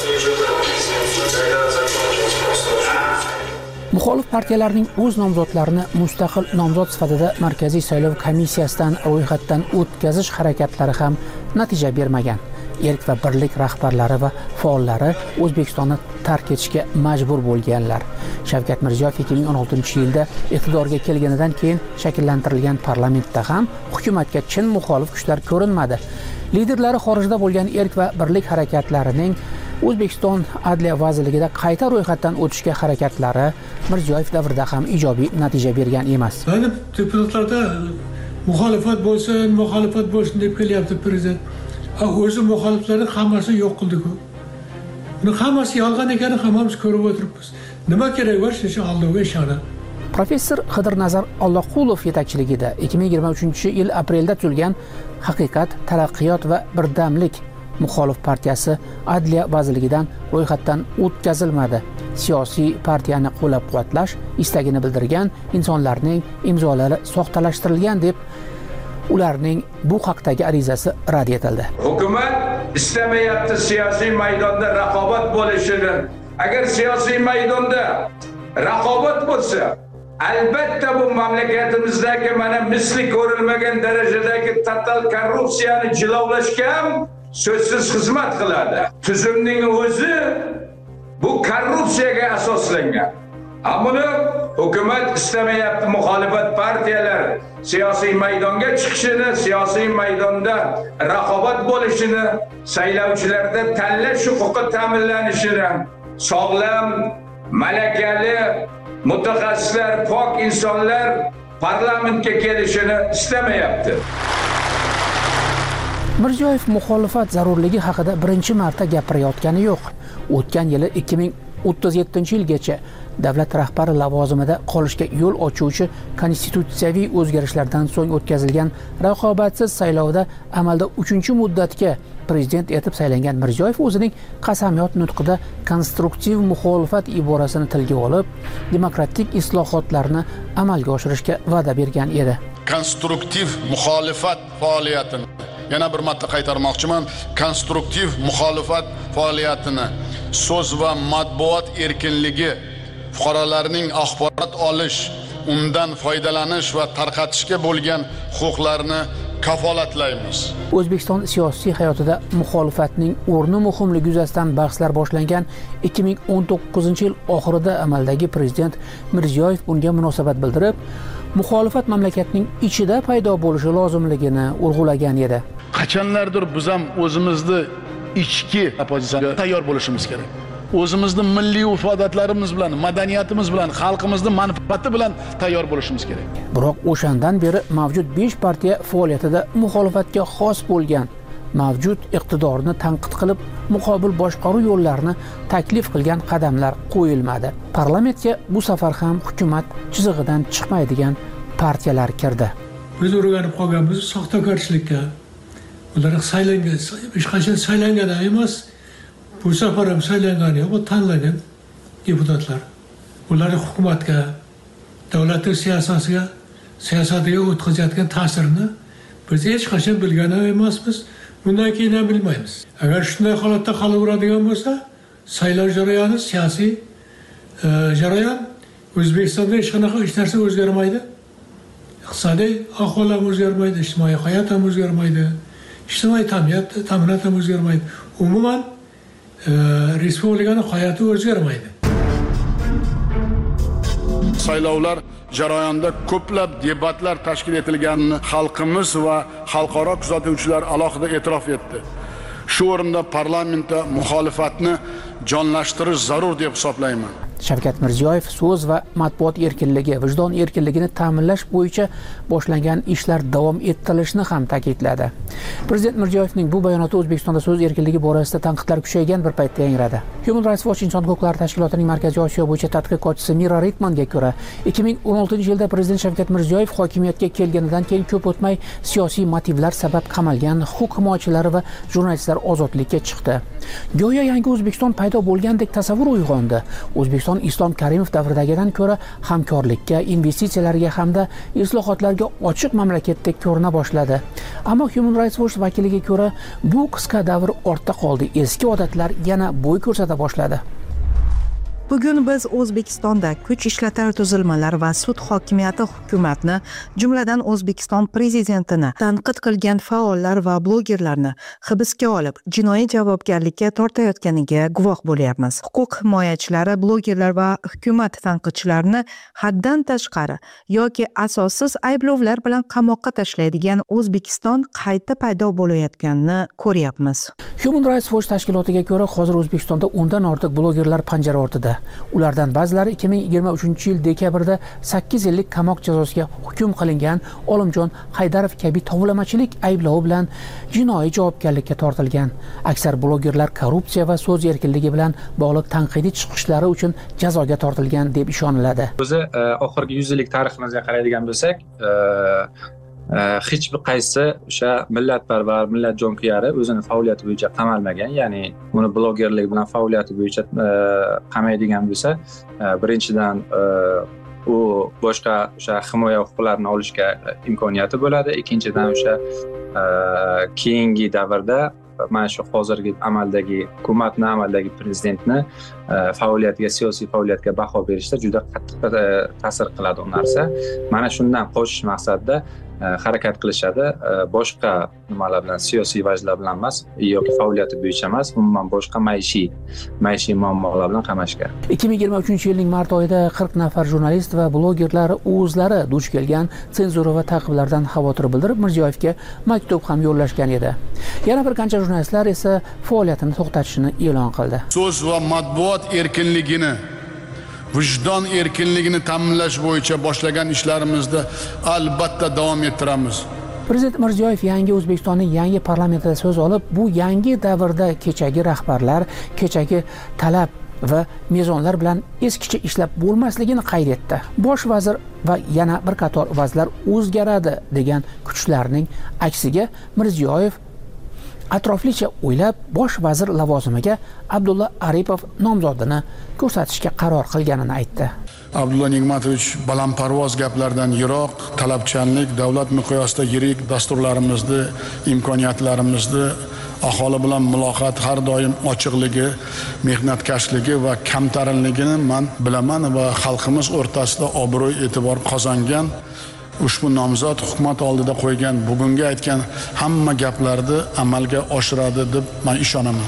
Speaker 5: Muxolif partiyalarning o'z nomzodlarini mustaqil nomzod sifatida Markaziy saylov komissiyasidan ro'yxatdan o'tkazish harakatlari ham natija bermagan. Erk va Birlik rahbarlari va faollari O'zbekistonni tark etishga majbur bo'lganlar. Shavkat Mirziyoyev ikki ming o'n oltinchi yilda iqtidorga kelganidan keyin shakllantirilgan parlamentda ham hukumatga chin muxolif kuchlar ko'rinmadi. Liderlari xorijda bo'lgan Erk va Birlik harakatlarining O'zbekiston Adliya vazirligida qayta ro'yxatdan o'tishga harakatlari Mirziyoyev davrida ham ijobiy natija bergan emas.
Speaker 12: Deputatlarda muxolifat bo'lsin, muxolifat bo'lsin deb kelyapti prezident. O'zi muxoliflarni hammasi yo'q qildi-ku. Buni hammasi yolg'on ekanini hammamiz ko'rib o'tiribmiz. Nima kerak bor shu aldovga ishona?
Speaker 5: Professor Qidirnazar Alloqulov yetakchiligida ikki ming yigirma uchinchi yil aprelda tuzilgan Haqiqat, taraqqiyot va birdamlik muxolif partiyasi Adliya vazirligidan ro'yxatdan o'tkazilmadi. Siyosiy partiyani qo'llab-quvvatlash istagini bildirgan insonlarning imzolari soxtalashtirilgan deb ularning bu haqdagi arizasi rad etildi.
Speaker 22: Hukumat istamayapti siyosiy maydonda raqobat bo'lishini. Agar siyosiy maydonda raqobat bo'lsa, albatta bu mamlakatimizdagi mana misli ko'rilmagan darajadagi total korrupsiyani jilovlashga ham so'zsiz xizmat qiladi. Tuzumning o'zi bu korrupsiyaga asoslangan. Ammo hukumat istamayapti muxolifat partiyalar siyosiy maydonga chiqishini, siyosiy maydonda raqobat bo'lishini, saylovchilarda tanlash huquqi ta'minlanishini, sog'lom, malakali mutaxassislar, pok insonlar parlamentga kelishini istamayapti.
Speaker 5: Mirziyoyev muxolifat zarurligi haqida birinchi marta gapirayotgani yo'q. O'tgan yili ikki ming o'ttiz yettinchi yilgacha davlat rahbari lavozimida qolishga yo'l ochuvchi konstitutsiyaviy o'zgarishlardan so'ng o'tkazilgan raqobatsiz saylovda amalda uchinchi muddatga prezident etib saylangan Mirziyoyev o'zining qasamyod nutqida konstruktiv muxolifat iborasini tilga olib, demokratik islohotlarni amalga oshirishga va'da bergan edi.
Speaker 6: Konstruktiv muxolifat faoliyatini yana bir marta qaytarmoqchiman. Konstruktiv muxolifat faoliyatini so'z va matbuot erkinligi, fuqarolarning axborot olish, undan foydalanish va tarqatishga bo'lgan huquqlarini kafolatlaymiz.
Speaker 5: O'zbekiston siyosiy hayotida muxolifatning o'rni muhimligi yuzasidan bahslar boshlangan ikki ming o'n to'qqizinchi yil oxirida amaldagi prezident Mirziyoyev bunga munosabat bildirib, muxolifat mamlakatning ichida paydo bo'lishi lozimligini urg'ulagan edi.
Speaker 6: Qachonlardir biz ham o'zimizni ichki oppozitsiyaga tayyor bo'lishimiz kerak. O'zimizni milliy urf-odatlarimiz bilan, madaniyatimiz bilan, xalqimizning manfaati bilan tayyor bo'lishimiz kerak.
Speaker 5: Biroq o'shandan beri mavjud besh partiya faoliyatida muxolifatga xos bo'lgan, mavjud iqtidorni tanqid qilib, muqobil boshqaruv yo'llarini taklif qilgan qadamlar qo'yilmadi. Parlamentga bu safar ham hukumat chizig'idan chiqmaydigan partiyalar kirdi.
Speaker 12: Biz o'rganib qolganmiz soxtakorchilikka. Ular saylangan, hech qachon saylangan emas. Bu safar ham saylangan yo'q, tanlangan deputatlar. Ular hukumatga, davlatning siyosatiga, siyosatiga o'tkazayotgan ta'sirini biz hech qachon bilgan emasmiz, bundan keyin ham bilmaymiz. Agar shunday holatda qolaveradigan bo'lsa, saylov jarayoni, siyosiy jarayon O'zbekistonda hech qanaqa hech narsa o'zgarmaydi. Iqtisodiy ahvol ham o'zgarmaydi, ijtimoiy hayot ham o'zgarmaydi, ijtimoiy ta'minot ham o'zgarmaydi. Umuman respublikaning hayoti o'zgarmaydi.
Speaker 6: Saylovlar jarayonida ko'plab debatlar tashkil etilganini xalqimiz va xalqaro kuzatuvchilar alohida e'tirof etdi. Shu o'rinda parlamentda muxolifatni jonlashtirish zarur deb hisoblayman.
Speaker 5: Shavkat Mirziyoyev so'z va matbuot erkinligi, vijdon erkinligini ta'minlash bo'yicha boshlangan ishlar davom ettirilishini ham ta'kidladi. Prezident Mirziyoyevning bu bayonoti O'zbekistonda so'z erkinligi borasida tanqidlar kuchaygan bir paytda yangradi. Human Rights Watch inson huquqlari tashkilotining Markaziy Osiyo bo'yicha tadqiqotchisi Mira Ritmanga ko'ra, ikki ming o'n oltinchi yilda prezident Shavkat Mirziyoyev hokimiyatga kelganidan keyin ko'p o'tmay siyosiy motivlar sabab qamalgan huquq himoyachilari va jurnalistlar ozodlikka chiqdi. Go'yo yangi O'zbekiston paydo bo'lgandek tasavvur uyg'ondi. O'zbekiston Islom Karimov davridagidan ko'ra hamkorlikka, investitsiyalarga hamda islohotlarga ochiq mamlakatdek ko'rina boshladi. Ammo Human Rights Watch vakiliga ko'ra, bu qisqa davr ortda qoldi. Eski odatlar yana bo'y ko'rsata boshladi.
Speaker 1: Bugun biz O'zbekistonda kuch ishlatar tuzilmalar va sud hokimiyati hukumatni, jumladan O'zbekiston prezidentini tanqid qilgan faollar va blogerlarni hibsga olib, jinoiy javobgarlikka tortayotganiga guvoh bo'lyapmiz. Huquq himoyachilari, blogerlar va hukumat tanqidchilarini haddan tashqari yoki asossiz ayblovlar bilan qamoqqa tashlaydigan O'zbekiston qayta paydo bo'layotganini ko'ryapmiz.
Speaker 5: Human Rights Watch tashkilotiga ko'ra, hozir O'zbekistonda o'ndan ortiq blogerlar panjara ortida. Ulardan ba'zilari ikki ming yigirma uchinchi yil dekabrda sakkiz yillik qamoq jazosiga hukm qilingan Olimjon Haydarov kabi tovlamachilik ayblovi bilan jinoiy javobgarlikka tortilgan. Aksar blogerlar korrupsiya va so'z erkinligi bilan bog'liq tanqidiy chiqishlari uchun jazoga tortilgan deb ishoniladi.
Speaker 7: O'zi oxirgi yuz yillik tariximizga qaraydigan bo'lsak, hech bir qaysi o'sha millatparvar, millat jonkuyari o'zini faoliyati bo'yicha qamalmagan, ya'ni uni blogerlik bilan faoliyati bo'yicha qamaydigan bo'lsa, birinchidan u boshqa o'sha himoya huquqlarini olishga imkoniyati bo'ladi. Ikkinchidan o'sha keyingi davrda mana shu hozirgi amaldagi hukumatni, amaldagi prezidentni faoliyatiga, siyosiy faoliyatga baho berishda juda qattiq ta'sir qiladi u narsa. Mana shundan qochish maqsadida harakat qilishadi. Boshqa nimalar bilan, siyosiy vajlar bilan emas yoki faoliyati bo'yicha emas, umuman boshqa maishiy maishiy muammolar bilan qamashgan.
Speaker 5: ikki ming yigirma uchinchi yilning mart oyida qirq nafar jurnalist va blogerlar o'zlari duch kelgan senzura va ta'qiblardan xavotir bildirib Mirziyoyevga maktub ham yo'llashgan edi. Yana bir qancha jurnalistlar esa faoliyatini to'xtatishini e'lon qildi.
Speaker 6: So'z va matbuot erkinligini vijdon erkinligini ta'minlash bo'yicha boshlagan ishlarimizda albatta davom ettiramiz.
Speaker 5: Prezident Mirziyoyev yangi O'zbekistonning yangi parlamentida so'z olib, bu yangi davrda kechagi rahbarlar, kechagi talab va mezonlar bilan eskicha ishlab bo'lmasligini qayd etdi. Bosh vazir va yana bir qator vazirlar o'zgaradi degan kuchlarning aksiga Mirziyoyev atroflicha o'ylab bosh vazir lavozimiga Abdulla Aripov nomzodini ko'rsatishga qaror qilganini aytdi.
Speaker 6: Abdulla Nigmatovich balandparvoz gaplardan yiroq, talabchanlik, davlat miqyosida yirik dasturlarimizni, imkoniyatlarimizni, aholi bilan muloqot har doim ochiqligi, mehnatkashligi va kamtarinligini men bilaman va xalqimiz o'rtasida obro' e'tibor qozongan ushbu nomzod hukumat oldida qo'ygan bugungi aytgan hamma gaplarni amalga oshiradi deb men ishonaman.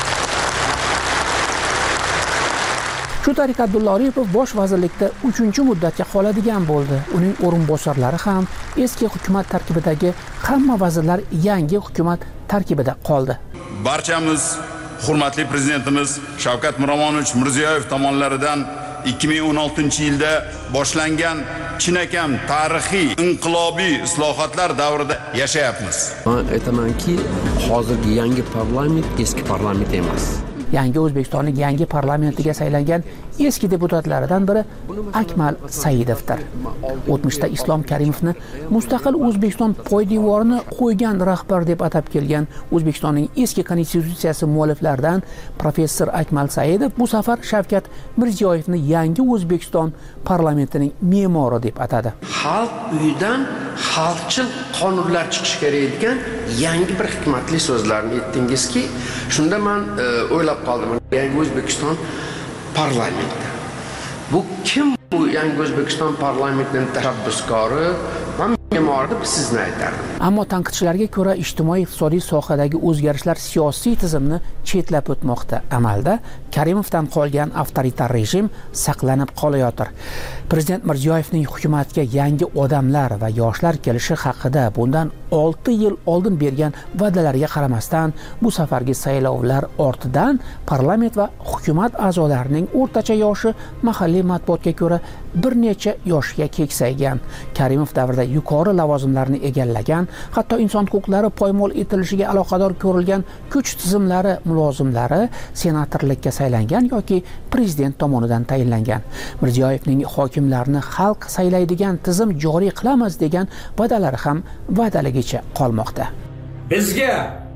Speaker 5: Shu tariqa Abdulla Aripov bosh vazirlikda uchinchi muddatga qoladigan bo'ldi. Uning o'rinbosarlari ham eski hukumat tarkibidagi hamma vazirlar yangi hukumat tarkibida qoldi.
Speaker 8: Barchamiz hurmatli prezidentimiz Shavkat Miromonovich Mirziyoyev tomonidan ikki ming o'n oltinchi yilda boshlangan chinakam tarixiy inqilobiy islohotlar davrida yashayapmiz.
Speaker 9: Men aytamanki, hozirgi yangi parlament eski parlament emas.
Speaker 5: Yangi O'zbekistonning yangi parlamentiga saylangan eski deputatlaridan biri Akmal Saidovdir. o'tmishda Islom Karimovni mustaqil O'zbekiston poydevorini qo'ygan rahbar deb atab kelgan O'zbekistonning eski konstitutsiyasi mualliflaridan professor Akmal Saidov bu safar Shavkat Mirziyoyevni yangi O'zbekiston parlamentining me'mori deb atadi.
Speaker 9: Xalq uyidan xalqchil qonunlar chiqishi kerak ekan yangi bir hikmatli so'zlarni aytdingizki, shunda men o'ylab qoldim. Yangi O'zbekiston parlamenti. Bu kim bu yangi O'zbekiston parlamentining tashabbuskori? Men me'mori deb sizni aytardim.
Speaker 5: Ammo tanqidchilarga ko'ra ijtimoiy iqtisodiy sohadagi o'zgarishlar siyosiy tizimni chetlab o'tmoqda. Amalda Karimovdan qolgan avtoritar rejim saqlanib qolayotir. Prezident Mirziyoyevning hukumatga yangi odamlar va yoshlar kelishi haqida bundan olti yil oldin bergan va'dalariga qaramasdan bu safargi saylovlar ortidan parlament va hukumat a'zolarining o'rtacha yoshi mahalliy matbuotga ko'ra bir necha yoshga keksaygan. Karimov davrida yuqori lavozimlarni egallagan, hatto inson huquqlari poymol etilishiga aloqador ko'rilgan kuch tizimlari mulozimlari senatorlikka saylangan yoki prezident tomonidan tayinlangan. Mirziyoyevning hokimlarni xalq saylaydigan tizim joriy qilamiz degan va'dalari ham va'daligicha qolmoqda.
Speaker 23: Bizga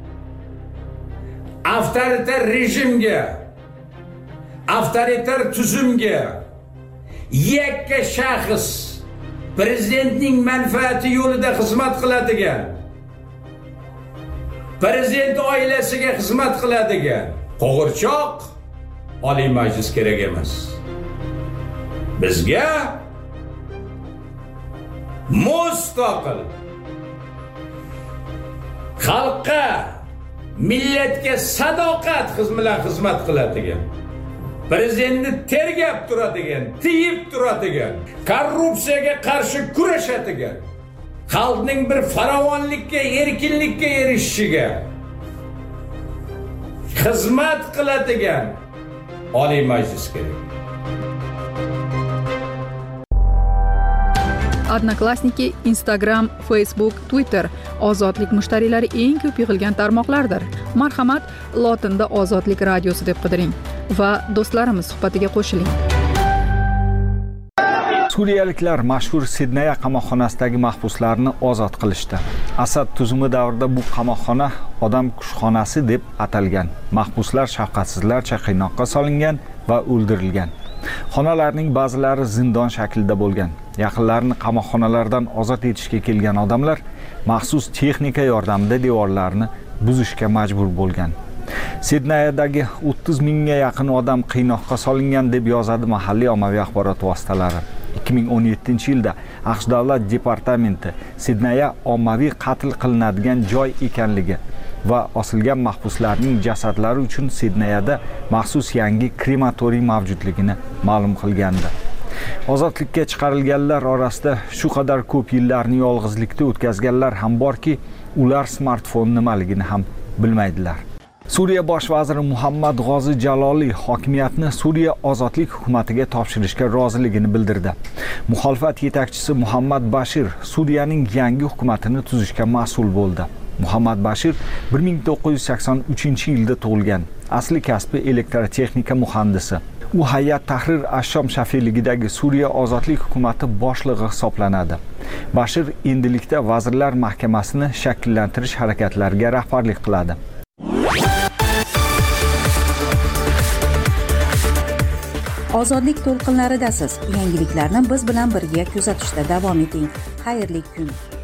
Speaker 23: avtoritar rejimga, avtoritar tuzumga yakka shaxs prezidentning manfaati yo'lida xizmat qiladigan, prezident oilasiga xizmat qiladigan qo'g'irchoq Oliy Majlis kerak emas. Bizga mustaqil xalqqa, millatga sadoqat bilan xizmat qiladigan, prezidentni tergab turadigan, tiyib turadigan, korrupsiyaga qarshi kurashadigan, xalqning bir farovonlikka, erkinlikka erishishiga xizmat qiladigan Oliy Majlis kerak.
Speaker 2: Odnoklassniki, Instagram, Facebook, Twitter ozodlik mushtariylari eng ko'p yig'ilgan tarmoqlardir. Marhamat, lotinda Ozodlik radiosi deb qidiring va do'stlarimiz suhbatiga qo'shiling.
Speaker 4: Suriyaliklar mashhur Sidney qamoqxonasidagi mahbuslarni ozod qilishdi. Asad tuzumi davrida bu qamoqxona odam kushxonasi deb atalgan. Mahbuslar shafqatsizlarcha qiynoqqa solingan va o'ldirilgan. Xonalarning ba'zilari zindon shaklida bo'lgan. Yaqinlarini qamoqxonalardan ozod etishga kelgan odamlar maxsus texnika yordamida devorlarni buzishga majbur bo'lgan. Sidneydagi o'ttiz mingga yaqin odam qiynoqqa solingan deb yozadi mahalliy ommaviy axborot vositalari. ikki ming o'n yettinchi yilda AQSh davlat departamenti Sidneyga ommaviy qatl qilinadigan joy ekanligi va osilgan mahbuslarning jasadlari uchun Sidneyda maxsus yangi krematoriy mavjudligini ma'lum qilgandi. Ozodlikka chiqarilganlar orasida shu qadar ko'p yillarni yolg'izlikda o'tkazganlar ham borki, ular smartfon nimaligini ham bilmaydilar. Suriya bosh vaziri Muhammad G'ozi Jaloliy hokimiyatni Suriya ozodlik hukumatiga topshirishga roziligini bildirdi. Muxolifat yetakchisi Muhammad Bashir Suriyaning yangi hukumatini tuzishga mas'ul bo'ldi. Muhammad Bashir bir ming to'qqiz yuz sakson uchinchi yilda tug'ilgan. Asli kasbi elektrotexnika muhandisi. U Hayat Tahrir Ashshom shafiyligidagi Suriya ozodlik hukumati boshlig'i hisoblanadi. Bashir endilikda vazirlar mahkamasini shakllantirish harakatlariga rahbarlik qiladi.
Speaker 1: Ozodlik to'lqinlaridasiz. Yangiliklarni biz bilan birga kuzatishda davom eting. Xayrli kun.